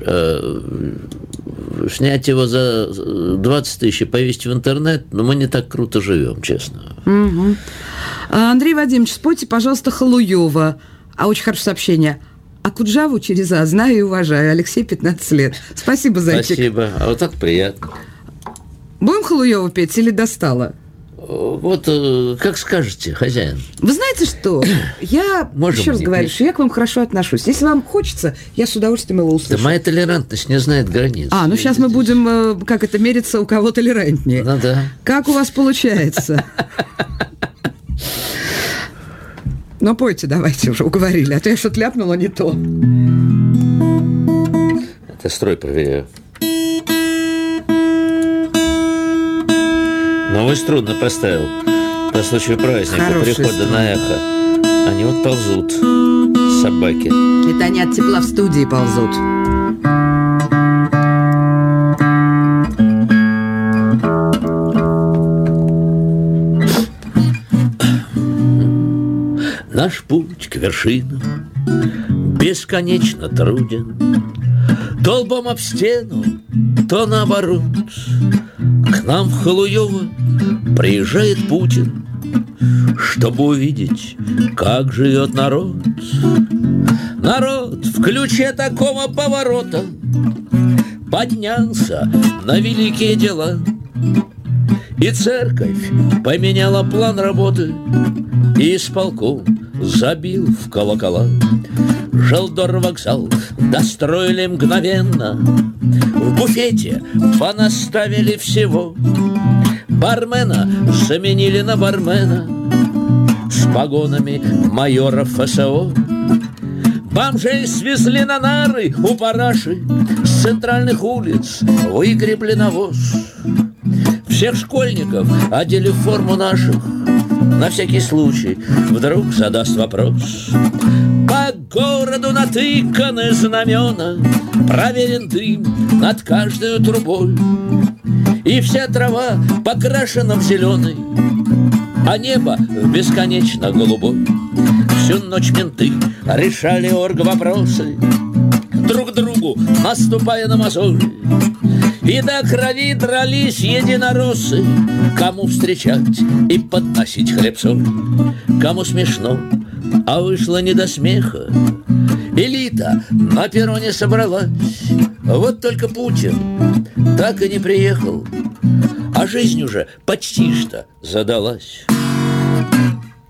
[SPEAKER 1] Снять его за двадцать тысяч и повесить в интернет, но мы не так круто живем, честно.
[SPEAKER 2] Угу. Андрей Вадимович, спойте, пожалуйста, Халуева. А очень хорошее сообщение. А Куджаву через А знаю и уважаю. Алексей, пятнадцать лет. Спасибо, зайчик.
[SPEAKER 1] Спасибо. А вот так приятно.
[SPEAKER 2] Будем Халуеву петь или достало?
[SPEAKER 1] Вот как скажете, хозяин.
[SPEAKER 2] Вы знаете что? Я
[SPEAKER 1] Можем
[SPEAKER 2] еще раз говорю, что я к вам хорошо отношусь. Если вам хочется, я с удовольствием его услышу.
[SPEAKER 1] Да моя толерантность не знает границ.
[SPEAKER 2] А, ну сейчас мы будем, как это, мериться, у кого толерантнее.
[SPEAKER 1] Ну да.
[SPEAKER 2] Как у вас получается? Ну, пойте, давайте уже, уговорили. А то я что-то ляпнула не то.
[SPEAKER 1] Это строй проверяю. Новый трудно поставил по случаю праздника,
[SPEAKER 2] Хороший
[SPEAKER 1] прихода
[SPEAKER 2] струн.
[SPEAKER 1] на эхо. Они вот ползут, собаки.
[SPEAKER 2] Это они от тепла в студии ползут.
[SPEAKER 1] Наш путь к вершинам бесконечно труден. То лбом об стену, то наоборот. К нам в Халуево приезжает Путин, чтобы увидеть, как живет народ. Народ в ключе такого поворота поднялся на великие дела. И церковь поменяла план работы, и исполком забил в колокола. Желдор вокзал достроили мгновенно, в буфете понаставили всего. Бармена заменили на бармена с погонами майора ФСО. Бомжей свезли на нары у параши, с центральных улиц выгребли навоз. Всех школьников одели в форму наших, на всякий случай вдруг задаст вопрос. По городу натыканы знамена, проверен дым над каждой трубой, и вся трава покрашена в зеленый, а небо бесконечно голубой. Всю ночь менты решали оргвопросы, друг другу наступая на мозоль, и до крови дрались единороссы, кому встречать и подносить хлеб-соль. Кому смешно, а вышло не до смеха. Элита на перроне собралась, вот только Путин так и не приехал, а жизнь уже почти что задалась.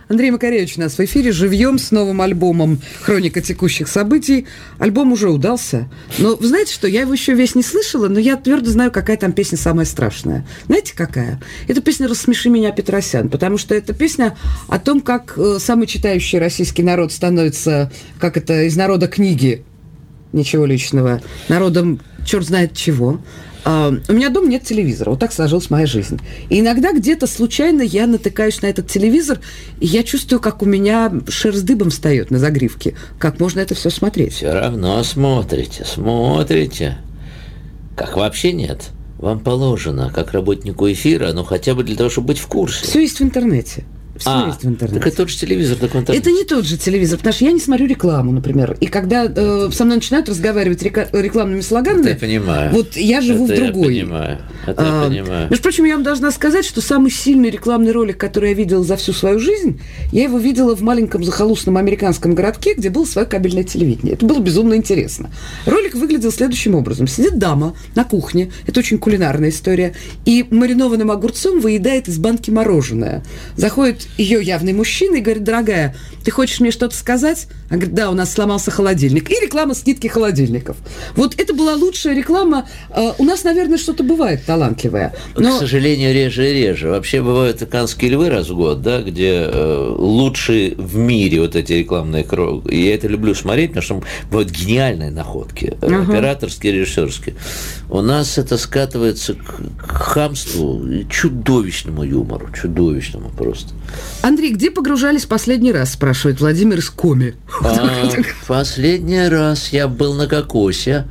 [SPEAKER 2] Андрей Макаревич у нас в эфире живьем с новым альбомом «Хроника текущих событий». Альбом уже удался. Но вы знаете что, я его еще весь не слышала, но я твердо знаю, какая там песня самая страшная. Знаете, какая? Это песня «Рассмеши меня, Петросян», потому что это песня о том, как самый читающий российский народ становится, как это, из народа книги, ничего личного, народом черт знает чего. Uh, у меня дома нет телевизора, вот так сложилась моя жизнь. И иногда где-то случайно я натыкаюсь на этот телевизор, и я чувствую, как у меня шерсть дыбом встает на загривке. Как можно это все смотреть?
[SPEAKER 1] Все равно смотрите, смотрите. Как вообще нет? Вам положено, как работнику эфира, ну хотя бы для того, чтобы быть в курсе.
[SPEAKER 2] Все есть в интернете. Все
[SPEAKER 1] а,
[SPEAKER 2] есть в интернете.
[SPEAKER 1] Так это тот же телевизор, так в интернете.
[SPEAKER 2] Это не тот же телевизор, потому что я не смотрю рекламу, например. И когда э, со мной начинают разговаривать река- рекламными слоганами,
[SPEAKER 1] это я понимаю.
[SPEAKER 2] Вот я живу
[SPEAKER 1] это
[SPEAKER 2] в другой.
[SPEAKER 1] Я понимаю. Это
[SPEAKER 2] а,
[SPEAKER 1] я понимаю.
[SPEAKER 2] Между прочим, я вам должна сказать, что самый сильный рекламный ролик, который я видела за всю свою жизнь, я его видела в маленьком захолустном американском городке, где было свое кабельное телевидение. Это было безумно интересно. Ролик выглядел следующим образом. Сидит дама на кухне, это очень кулинарная история, и маринованным огурцом выедает из банки мороженое. Заходит ее явный мужчина, мужчина и говорит: дорогая, ты хочешь мне что-то сказать? Она говорит: да, у нас сломался холодильник. И реклама скидки холодильников. Вот это была лучшая реклама. У нас, наверное, что-то бывает талантливое. Но...
[SPEAKER 1] К сожалению, реже и реже. Вообще бывают «Каннские львы» раз в год, да, где э, лучшие в мире вот эти рекламные круги. И я это люблю смотреть, потому что бывают гениальные находки, uh-huh. операторские, режиссерские. У нас это скатывается к, к хамству и чудовищному юмору. Чудовищному просто.
[SPEAKER 2] Андрей, где погружались последний раз, спрашивает Владимир из Коми.
[SPEAKER 1] А, последний раз я был на Кокосе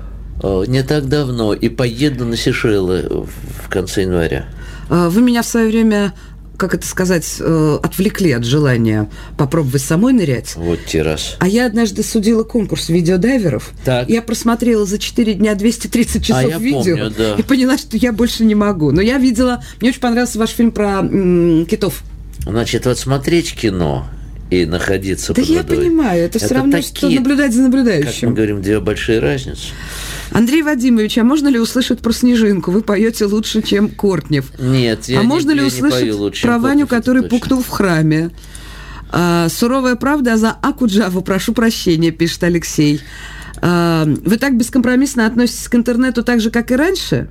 [SPEAKER 1] не так давно и поеду на Сейшелы в конце января.
[SPEAKER 2] Вы меня в свое время, как это сказать, отвлекли от желания попробовать самой нырять.
[SPEAKER 1] Вот те раз.
[SPEAKER 2] А я однажды судила конкурс видеодайверов.
[SPEAKER 1] Так.
[SPEAKER 2] Я просмотрела за четыре дня двести тридцать часов
[SPEAKER 1] а я
[SPEAKER 2] видео
[SPEAKER 1] помню, да.
[SPEAKER 2] и поняла, что я больше не могу. Но я видела... Мне очень понравился ваш фильм про м- китов.
[SPEAKER 1] Значит, вот смотреть кино и находиться
[SPEAKER 2] да
[SPEAKER 1] под
[SPEAKER 2] я
[SPEAKER 1] водой.
[SPEAKER 2] понимаю, это, это все равно, такие, что наблюдать за наблюдающим.
[SPEAKER 1] Как мы говорим, две большие разницы.
[SPEAKER 2] Андрей Вадимович, а можно ли услышать про Снежинку? Вы поете лучше, чем Кортнев.
[SPEAKER 1] Нет, я
[SPEAKER 2] а
[SPEAKER 1] не,
[SPEAKER 2] можно ли
[SPEAKER 1] я
[SPEAKER 2] услышать
[SPEAKER 1] не пою лучше,
[SPEAKER 2] про Ваню,
[SPEAKER 1] Кортнев,
[SPEAKER 2] который пукнул в храме? А, суровая правда, а за Акуджаву прошу прощения, пишет Алексей. А, вы так бескомпромиссно относитесь к интернету так же, как и раньше?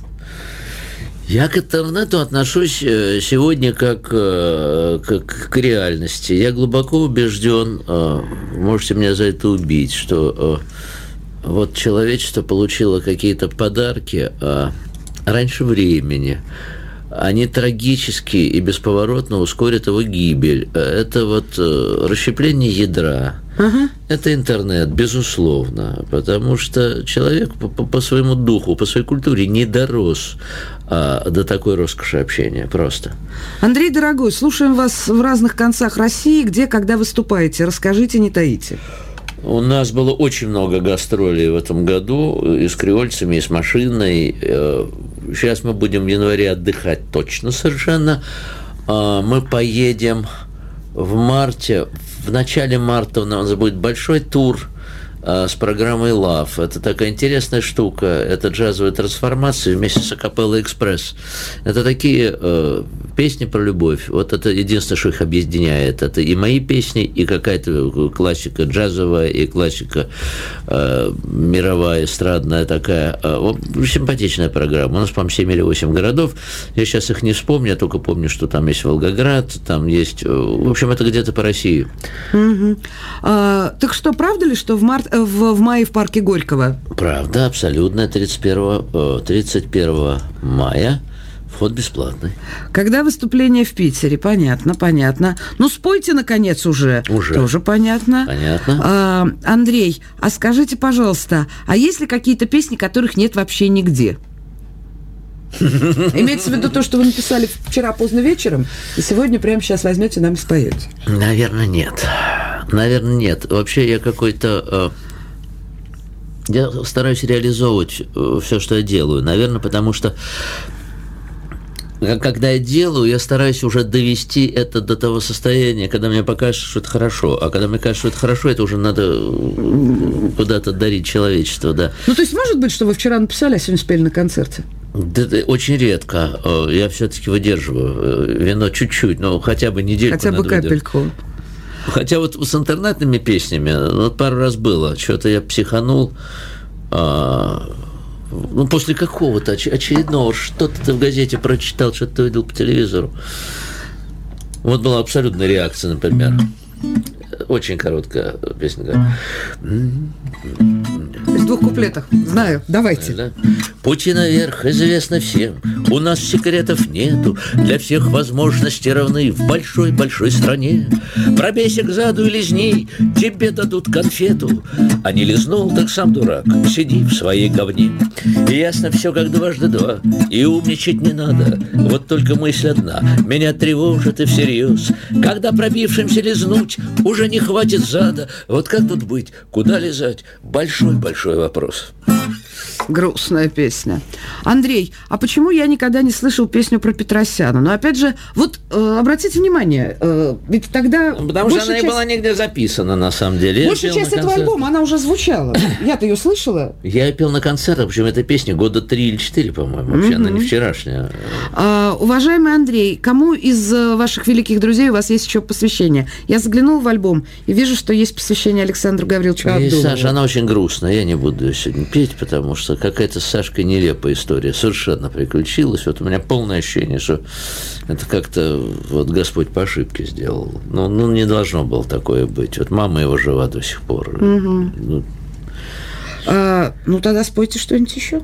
[SPEAKER 1] Я к интернету отношусь сегодня как, как к реальности. Я глубоко убежден, можете меня за это убить, что вот человечество получило какие-то подарки раньше времени. Они трагически и бесповоротно ускорят его гибель. Это вот расщепление ядра. Uh-huh. Это интернет, безусловно, потому что человек по, по, по своему духу, по своей культуре не дорос а, до такой роскоши общения просто.
[SPEAKER 2] Андрей, дорогой, слушаем вас в разных концах России. Где, когда выступаете? Расскажите, не таите.
[SPEAKER 1] У нас было очень много гастролей в этом году и с креольцами, и с машиной. Сейчас мы будем в январе отдыхать точно совершенно. Мы поедем в марте, в начале марта у нас будет большой тур с программой Love. Это такая интересная штука. Это джазовая трансформация вместе с Акапелло Экспресс. Это такие э, песни про любовь. Вот это единственное, что их объединяет. Это и мои песни, и какая-то классика джазовая, и классика э, мировая, эстрадная такая. Э, симпатичная программа. У нас, по-моему, семь или восемь городов. Я сейчас их не вспомню, я только помню, что там есть Волгоград, там есть... В общем, это где-то по России.
[SPEAKER 2] Mm-hmm. А, так что, правда ли, что в март В, в мае в парке Горького?
[SPEAKER 1] Правда, абсолютно. тридцать первого, тридцать первого мая вход бесплатный.
[SPEAKER 2] Когда выступление в Питере? Понятно, понятно. Ну, спойте, наконец, уже.
[SPEAKER 1] Уже.
[SPEAKER 2] Тоже понятно.
[SPEAKER 1] Понятно.
[SPEAKER 2] А, Андрей, а скажите, пожалуйста, а есть ли какие-то песни, которых нет вообще нигде? Имеется в виду то, что вы написали вчера поздно вечером, и сегодня прямо сейчас возьмете нам и споете?
[SPEAKER 1] Наверное, нет. Наверное, нет. Вообще я какой-то... Я стараюсь реализовывать все, что я делаю. Наверное, потому что когда я делаю, я стараюсь уже довести это до того состояния, когда мне покажется, что это хорошо. А когда мне кажется, что это хорошо, это уже надо куда-то дарить человечество, да.
[SPEAKER 2] Ну, то есть, может быть, что вы вчера написали, а сегодня спели на концерте?
[SPEAKER 1] Да, да, очень редко. Я все-таки выдерживаю вино чуть-чуть, ну, хотя бы недельку.
[SPEAKER 2] Хотя бы капельку.
[SPEAKER 1] Выдержать. Хотя вот с интернетными песнями, вот пару раз было, что-то я психанул, а, ну, после какого-то очередного, что-то ты в газете прочитал, что-то ты видел по телевизору. Вот была абсолютная реакция, например. Очень короткая песня.
[SPEAKER 2] В двух куплетах. Знаю. Давайте.
[SPEAKER 1] Да? Пути наверх известны всем. У нас секретов нету. Для всех возможности равны в большой-большой стране. Пробейся к заду и лизни, тебе дадут конфету. А не лизнул, так сам дурак. Сиди в своей говне. И ясно все, как дважды два. И умничать не надо. Вот только мысль одна. Меня тревожит и всерьез. Когда пробившимся лизнуть уже не хватит зада. Вот как тут быть? Куда лизать? Большой-большой вопрос.
[SPEAKER 2] Грустная песня. Андрей, а почему я никогда не слышал песню про Петросяна? Но опять же, вот э, обратите внимание, э, ведь тогда...
[SPEAKER 1] Потому что она часть... не была нигде записана, на самом деле.
[SPEAKER 2] Большая часть этого альбома, она уже звучала. Я-то ее слышала.
[SPEAKER 1] Я пел на концертах, причем эта песня года три или четыре, по-моему. Вообще mm-hmm. она не вчерашняя.
[SPEAKER 2] А, уважаемый Андрей, кому из ваших великих друзей у вас есть еще посвящение? Я заглянула в альбом и вижу, что есть посвящение Александру Гавриловичу Абдулову.
[SPEAKER 1] Саша, она очень грустная. Я не буду ее сегодня петь, потому что какая-то с Сашкой нелепая история совершенно приключилась. Вот у меня полное ощущение, что это как-то вот Господь по ошибке сделал. Ну, ну не должно было такое быть. Вот мама его жива до сих пор.
[SPEAKER 2] Угу. Ну, а, ну тогда спойте что-нибудь еще.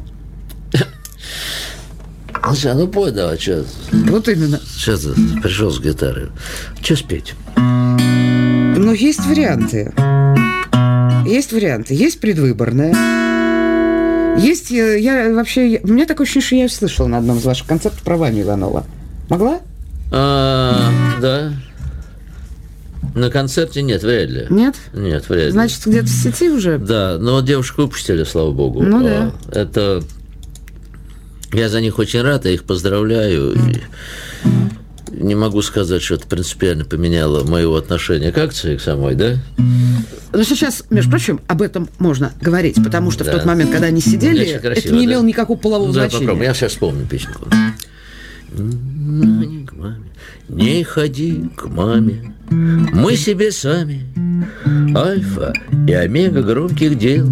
[SPEAKER 1] Слушай, ну пой давай, что?
[SPEAKER 2] Вот именно.
[SPEAKER 1] Что ты пришел с гитарой? Что спеть?
[SPEAKER 2] Ну, есть варианты. Есть варианты. Есть предвыборная. Есть, я вообще, у меня такое ощущение, что я слышала на одном из ваших концертов про Ваню Иванова. Могла?
[SPEAKER 1] А, да. На концерте нет, вряд ли.
[SPEAKER 2] Нет?
[SPEAKER 1] Нет, вряд ли.
[SPEAKER 2] Значит, где-то в сети уже?
[SPEAKER 1] Да, но вот девушку выпустили, слава богу.
[SPEAKER 2] Ну да.
[SPEAKER 1] Это... Я за них очень рад, я их поздравляю. И не могу сказать, что это принципиально поменяло моего отношения к акции, к самой, да?
[SPEAKER 2] Но сейчас, между прочим, об этом можно говорить, потому что да. в тот момент, когда они сидели, красиво, это не имело да? никакого полового да, значения.
[SPEAKER 1] Попробуем. Я сейчас вспомню песенку. Не к маме, не ходи к маме, мы себе сами, альфа и омега громких дел.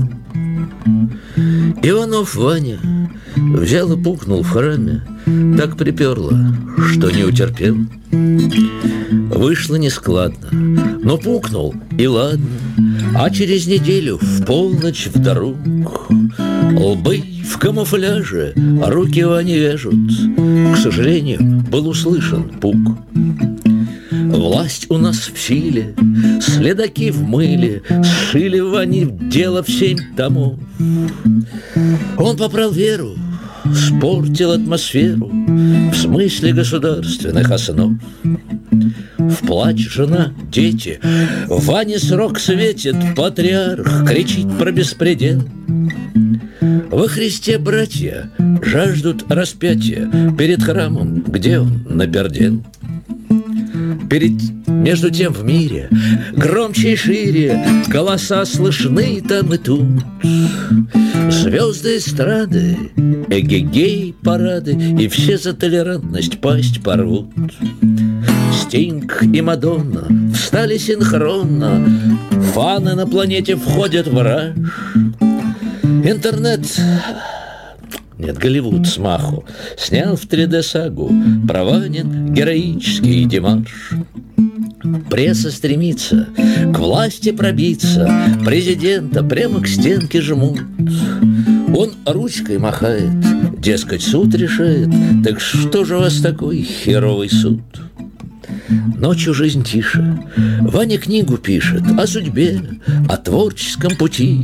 [SPEAKER 1] Иванов Ваня взял и пукнул в храме, так приперло, что не утерпел. Вышло нескладно, но пукнул, и ладно. А через неделю в полночь вдруг лбы в камуфляже, руки Вани вяжут. К сожалению, был услышан пук. Власть у нас в силе, следаки в мыле, сшили Вани дело в семь томов. Он попрал веру, спортил атмосферу в смысле государственных основ. В плач жена, дети, Ване срок светит, патриарх кричит про беспредел. Во Христе братья жаждут распятия перед храмом, где он напердел. Перед, между тем в мире громче и шире голоса слышны там и тут. Звезды эстрады, эгегей парады, и все за толерантность пасть порвут. Стинг и Мадонна встали синхронно, фаны на планете входят в раж. Интернет... Нет, Голливуд с маху снял в три дэ сагу про Ванин героический демарш. Пресса стремится к власти пробиться, президента прямо к стенке жмут. Он ручкой махает, дескать, суд решает. Так что же у вас такой херовый суд? Ночью жизнь тише, Ваня книгу пишет о судьбе, о творческом пути.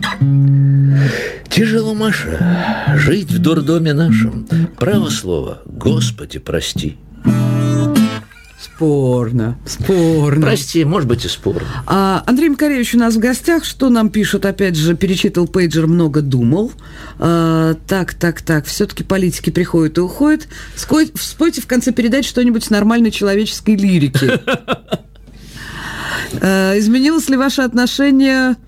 [SPEAKER 1] Тяжело, Маша, жить в дурдоме нашем. Право слово, Господи, прости.
[SPEAKER 2] Спорно, спорно.
[SPEAKER 1] Прости, может быть, и спорно.
[SPEAKER 2] А, Андрей Макаревич у нас в гостях. Что нам пишут? Опять же, перечитал пейджер, много думал. А, так, так, так. Все-таки политики приходят и уходят. Спойте, спойте в конце передачи что-нибудь с нормальной человеческой лирики. Изменилось ли ваше отношение...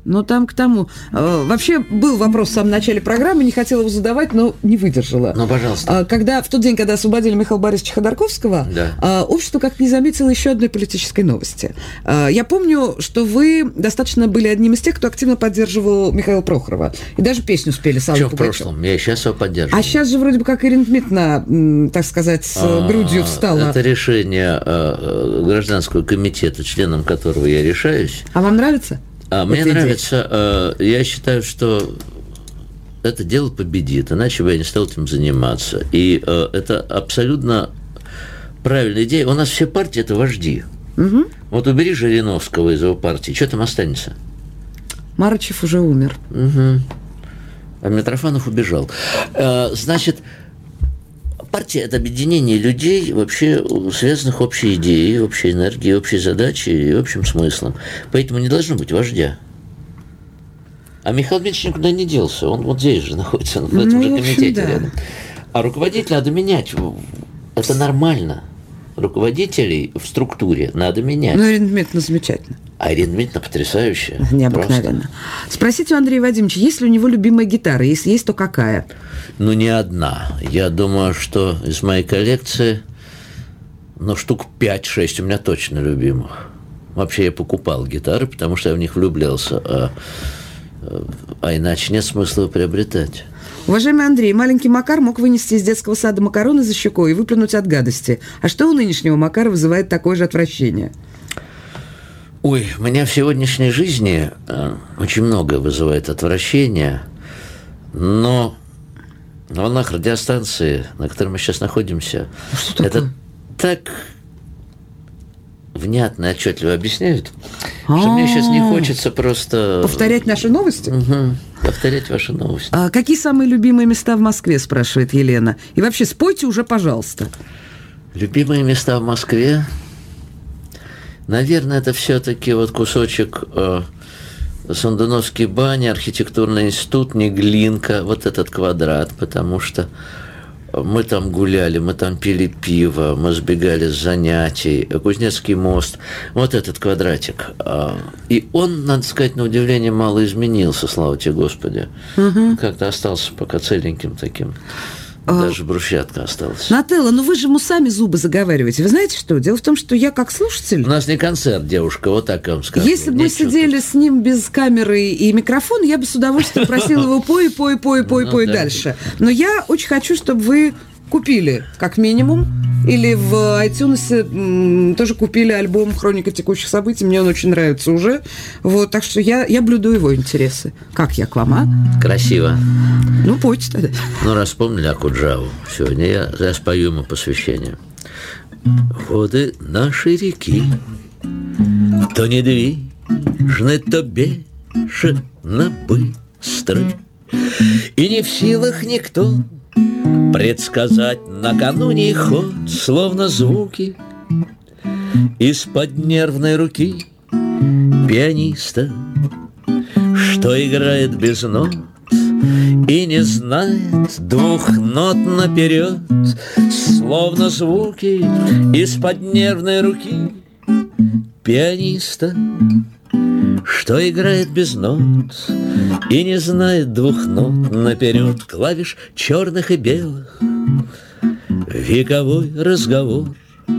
[SPEAKER 2] Ну, там к тому. Вообще, был вопрос в самом начале программы, не хотела его задавать, но не выдержала.
[SPEAKER 1] Ну, пожалуйста.
[SPEAKER 2] Когда, в тот день, когда освободили Михаила Борисовича Ходорковского, да. общество как-то не заметило еще одной политической новости. Я помню, что вы достаточно были одним из тех, кто активно поддерживал Михаила Прохорова. И даже песню спели с Аллой
[SPEAKER 1] Пугачевой. В прошлом? Я и сейчас его поддерживаю.
[SPEAKER 2] А сейчас же вроде бы как Ирина Дмитриевна, так сказать, с а, грудью встала.
[SPEAKER 1] Это решение э, гражданского комитета, членом которого я решаюсь.
[SPEAKER 2] А вам нравится?
[SPEAKER 1] А, мне идея? нравится. Э, я считаю, что это дело победит, иначе бы я не стал этим заниматься. И э, это абсолютно правильная идея. У нас все партии – это вожди. Угу. Вот убери Жириновского из его партии, что там останется?
[SPEAKER 2] Марычев уже умер.
[SPEAKER 1] Угу. А Митрофанов убежал. Э, значит, партия – это объединение людей, вообще связанных общей идеей, общей энергией, общей задачей и общим смыслом. Поэтому не должно быть вождя. А Михаил Дмитриевич никуда не делся. Он вот здесь же находится, в этом ну, же комитете да. рядом. А руководителя надо менять. Это нормально. Руководителей в структуре надо менять.
[SPEAKER 2] Ну, Ирина Дмитриевна замечательно.
[SPEAKER 1] А Ирина Дмитриевна потрясающая.
[SPEAKER 2] Необыкновенно. Просто. Спросите у Андрея Вадимовича, есть ли у него любимая гитара? Если есть, то какая?
[SPEAKER 1] Ну, не одна. Я думаю, что из моей коллекции, ну, штук пять-шесть у меня точно любимых. Вообще я покупал гитары, потому что я в них влюблялся. А, а иначе нет смысла его приобретать.
[SPEAKER 2] Уважаемый Андрей, маленький Макар мог вынести из детского сада макароны за щекой и выплюнуть от гадости. А что у нынешнего Макара вызывает такое же отвращение?
[SPEAKER 1] Ой, у меня в сегодняшней жизни э, очень многое вызывает отвращение, но на волнах радиостанции, на которой мы сейчас находимся,
[SPEAKER 2] что
[SPEAKER 1] это так внятно и отчетливо объясняют, А-а-а. что мне сейчас не хочется просто...
[SPEAKER 2] Повторять наши новости?
[SPEAKER 1] Угу. Повторять ваши новости.
[SPEAKER 2] А какие самые любимые места в Москве, спрашивает Елена. И вообще, спойте уже, пожалуйста.
[SPEAKER 1] Любимые места в Москве? Наверное, это все-таки вот кусочек э, Сандуновские бани, архитектурный институт, Неглинка, вот этот квадрат, потому что мы там гуляли, мы там пили пиво, мы сбегали с занятий, Кузнецкий мост, вот этот квадратик. И он, надо сказать, на удивление мало изменился, слава тебе, Господи. Угу. Как-то остался пока целеньким таким. Даже брусчатка осталась.
[SPEAKER 2] Нателла, ну вы же ему сами зубы заговариваете. Вы знаете что? Дело в том, что я как слушатель...
[SPEAKER 1] У нас не концерт, девушка, вот так я вам скажу.
[SPEAKER 2] Если бы мы сидели с ним без камеры и микрофона, я бы с удовольствием просила его пой, пой, пой, пой, пой дальше. Но я очень хочу, чтобы вы купили, как минимум, или в iTunes м, тоже купили альбом «Хроника текущих событий». Мне он очень нравится уже. Вот, так что я, я блюду его интересы. Как я к вам, а?
[SPEAKER 1] Красиво.
[SPEAKER 2] Ну, пойте тогда.
[SPEAKER 1] Ну, раз вспомнили Акуджаву, сегодня я, я спою ему посвящение. Воды нашей реки то недвижны, то бешено быстры, и не в силах никто предсказать накануне ход, словно звуки из-под нервной руки пианиста, что играет без нот и не знает двух нот наперед, словно звуки из-под нервной руки пианиста, что играет без нот и не знает двух нот наперед, клавиш черных и белых, вековой разговор.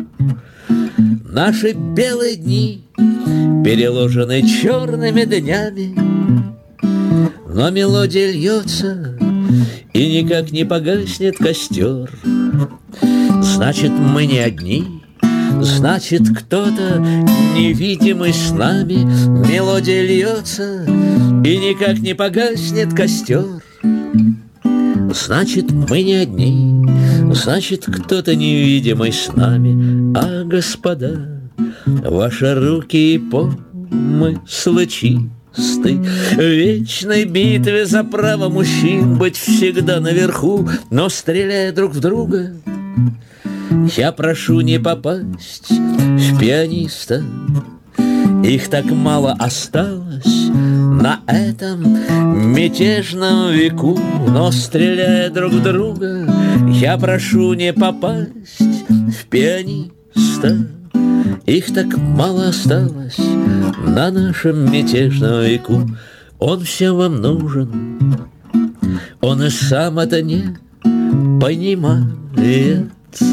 [SPEAKER 1] Наши белые дни переложены черными днями, но мелодия льется, и никак не погаснет костер. Значит, мы не одни, значит, кто-то невидимый с нами. Мелодия льется, и никак не погаснет костер. Значит, мы не одни, значит, кто-то невидимый с нами. А, господа, ваши руки и помыслы чисты, в вечной битве за право мужчин быть всегда наверху, но стреляя друг в друга, я прошу не попасть в пианиста. Их так мало осталось на этом мятежном веку, но стреляя друг в друга, я прошу не попасть в пианиста. Их так мало осталось на нашем мятежном веку. Он всем вам нужен, он и сам это не понимает,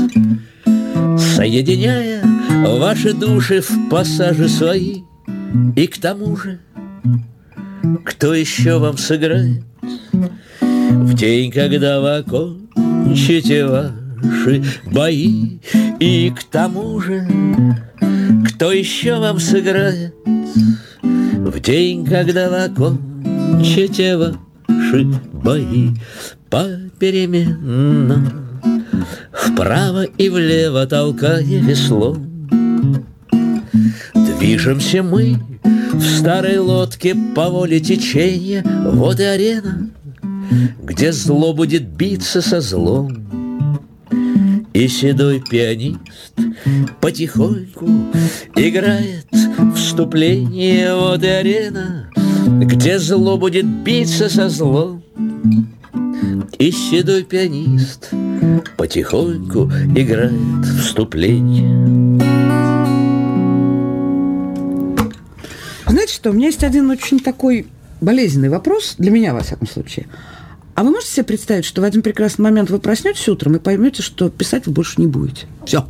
[SPEAKER 1] соединяя ваши души в пассажи свои. И к тому же, кто еще вам сыграет в день, когда вы окончите ваши бои? И к тому же, кто еще вам сыграет в день, когда вы окончите ваши бои? Попеременно, вправо и влево толкая весло, движемся мы в старой лодке по воле течения. Вот и арена, где зло будет биться со злом. И седой пианист потихоньку играет вступление. Вот и арена, где зло будет биться со злом. И седой пианист потихоньку играет вступление.
[SPEAKER 2] Знаете что, у меня есть один очень такой болезненный вопрос, для меня, во всяком случае. А вы можете себе представить, что в один прекрасный момент вы проснетесь утром и поймете, что писать вы больше не будете? Все.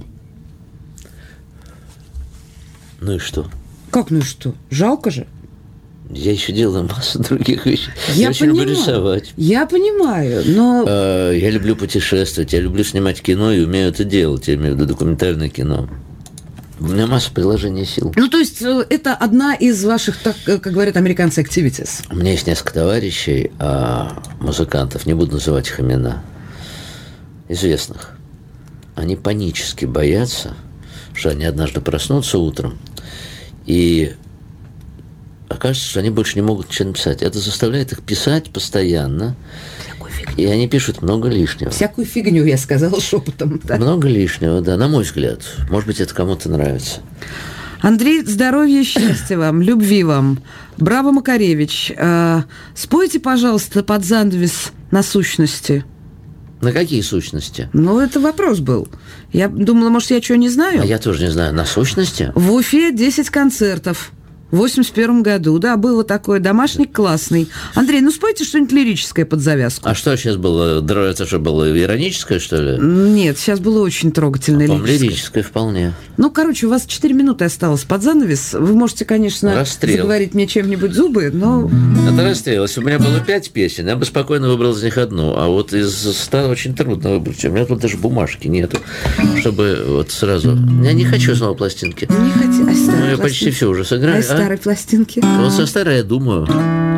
[SPEAKER 1] Ну и что?
[SPEAKER 2] Как ну и что? Жалко же.
[SPEAKER 1] Я еще делаю массу других вещей.
[SPEAKER 2] Я,
[SPEAKER 1] я очень
[SPEAKER 2] понимаю,
[SPEAKER 1] люблю рисовать.
[SPEAKER 2] Я понимаю, но...
[SPEAKER 1] Э, я люблю путешествовать, я люблю снимать кино и умею это делать. Я имею в виду документальное кино. У меня масса приложений сил.
[SPEAKER 2] Ну, то есть, это одна из ваших, так, как говорят американцы, activities.
[SPEAKER 1] У меня есть несколько товарищей, музыкантов, не буду называть их имена, известных. Они панически боятся, что они однажды проснутся утром, и окажется, что они больше не могут ничего написать. Это заставляет их писать постоянно. И они пишут много лишнего.
[SPEAKER 2] Всякую фигню, я сказала шепотом. Да.
[SPEAKER 1] Много лишнего, да, на мой взгляд. Может быть, это кому-то нравится.
[SPEAKER 2] Андрей, здоровья и счастья вам, любви вам. Браво, Макаревич. А, спойте, пожалуйста, под занавес на сущности.
[SPEAKER 1] На какие сущности?
[SPEAKER 2] Ну, это вопрос был. Я думала, может, я чего не знаю?
[SPEAKER 1] А я тоже не знаю. На сущности?
[SPEAKER 2] В Уфе десять концертов. В восемьдесят первом году, да, было такое, домашник классный. Андрей, ну спойте что-нибудь лирическое под завязку.
[SPEAKER 1] А что сейчас было? Это что, было ироническое, что ли?
[SPEAKER 2] Нет, сейчас было очень трогательное,
[SPEAKER 1] а,
[SPEAKER 2] лирическое.
[SPEAKER 1] лирическое вполне.
[SPEAKER 2] Ну, короче, у вас четыре минуты осталось под занавес. Вы можете, конечно,
[SPEAKER 1] расстрел.
[SPEAKER 2] заговорить мне чем-нибудь зубы, но...
[SPEAKER 1] Это расстрел. Если бы у меня было пять песен, я бы спокойно выбрал из них одну. А вот из ста очень трудно выбрать. У меня тут даже бумажки нету, чтобы вот сразу... Я не хочу снова пластинки.
[SPEAKER 2] Не хочу. А старые
[SPEAKER 1] ну, я
[SPEAKER 2] пластинки?
[SPEAKER 1] почти все уже сыграю.
[SPEAKER 2] А, а? Старой пластинки.
[SPEAKER 1] Вот со старой я думаю.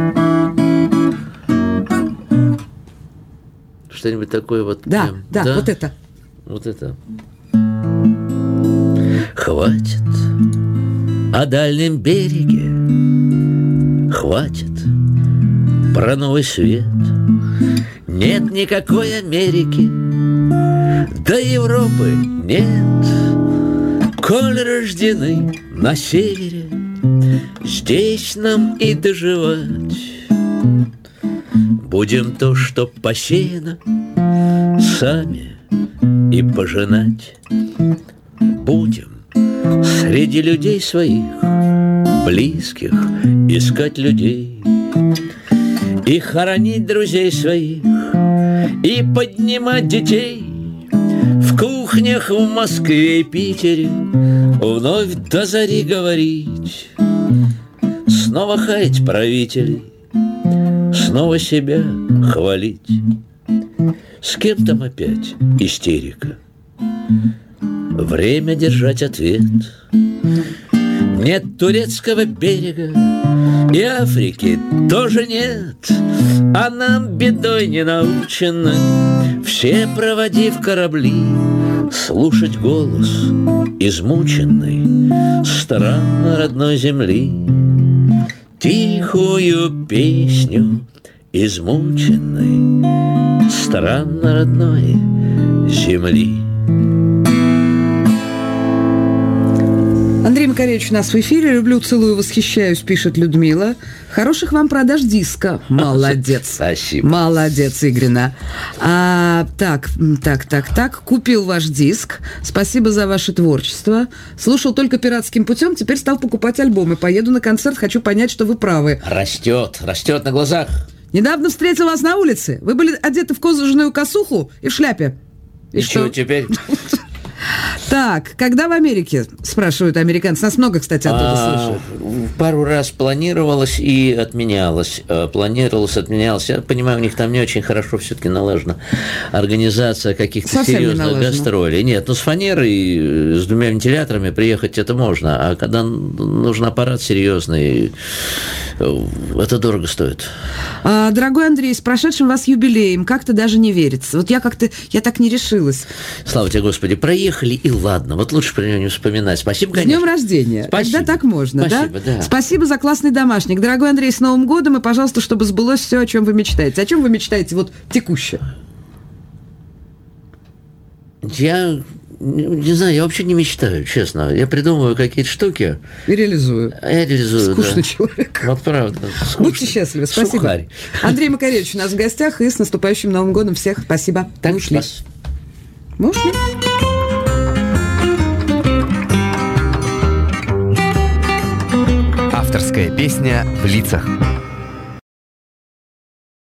[SPEAKER 1] Что-нибудь такое вот.
[SPEAKER 2] Да,
[SPEAKER 1] прям,
[SPEAKER 2] да, да, вот это.
[SPEAKER 1] Вот это. Хватит о дальнем береге, хватит про новый свет. Нет никакой Америки, до Европы нет. Коль рождены на севере, здесь нам и доживать. Будем то, что посеяно, сами и пожинать. Будем среди людей своих, близких, искать людей и хоронить друзей своих, и поднимать детей в кухнях в Москве и Питере, вновь до зари говорить, снова хаять правителей, снова себя хвалить. С кем там опять истерика? Время держать ответ. Нет турецкого берега, и Африки тоже нет, а нам бедой не научены, все проводив корабли, слушать голос измученный стран родной земли, тихую песню измученной стран родной земли.
[SPEAKER 2] Андрей Макаревич у нас в эфире. Люблю, целую, восхищаюсь, пишет Людмила. Хороших вам продаж диска. Молодец.
[SPEAKER 1] Спасибо.
[SPEAKER 2] Молодец, Игорина. А, так, так, так, так. Купил ваш диск. Спасибо за ваше творчество. Слушал только пиратским путем, теперь стал покупать альбомы. Поеду на концерт, хочу понять, что вы правы.
[SPEAKER 1] Растет, растет на глазах.
[SPEAKER 2] Недавно встретил вас на улице. Вы были одеты в кожаную косуху и в шляпе.
[SPEAKER 1] И, и что теперь?
[SPEAKER 2] Так, когда в Америке, спрашивают американцы. Нас много, кстати, оттуда а, слышат.
[SPEAKER 1] Пару раз планировалось и отменялось. Планировалось, отменялось. Я понимаю, у них там не очень хорошо все-таки налажена организация каких-то Совсем серьезных гастролей. Нет, ну с фанерой, с двумя вентиляторами приехать это можно. А когда нужен аппарат серьезный, это дорого стоит.
[SPEAKER 2] А, дорогой Андрей, с прошедшим вас юбилеем как-то даже не верится. Вот я как-то, я так не решилась.
[SPEAKER 1] Слава тебе, Господи, проехали и ладно. Вот лучше про него не вспоминать. Спасибо, конечно.
[SPEAKER 2] С днем рождения.
[SPEAKER 1] Спасибо.
[SPEAKER 2] Когда так можно,
[SPEAKER 1] Спасибо,
[SPEAKER 2] да?
[SPEAKER 1] да?
[SPEAKER 2] Спасибо за классный домашник. Дорогой Андрей, с Новым годом, и, пожалуйста, чтобы сбылось все, о чем вы мечтаете. О чем вы мечтаете вот текуще?
[SPEAKER 1] Я не, не знаю, я вообще не мечтаю, честно. Я придумываю какие-то штуки.
[SPEAKER 2] И реализую.
[SPEAKER 1] Я реализую,
[SPEAKER 2] Скучный
[SPEAKER 1] да.
[SPEAKER 2] человек.
[SPEAKER 1] Вот правда. Скучный.
[SPEAKER 2] Будьте счастливы. Спасибо.
[SPEAKER 1] Сухарь.
[SPEAKER 2] Андрей Макаревич у нас в гостях, и с наступающим Новым годом всех. Спасибо.
[SPEAKER 1] Так,
[SPEAKER 2] ушли.
[SPEAKER 1] спас.
[SPEAKER 2] Мы ушли.
[SPEAKER 3] Авторская песня в лицах.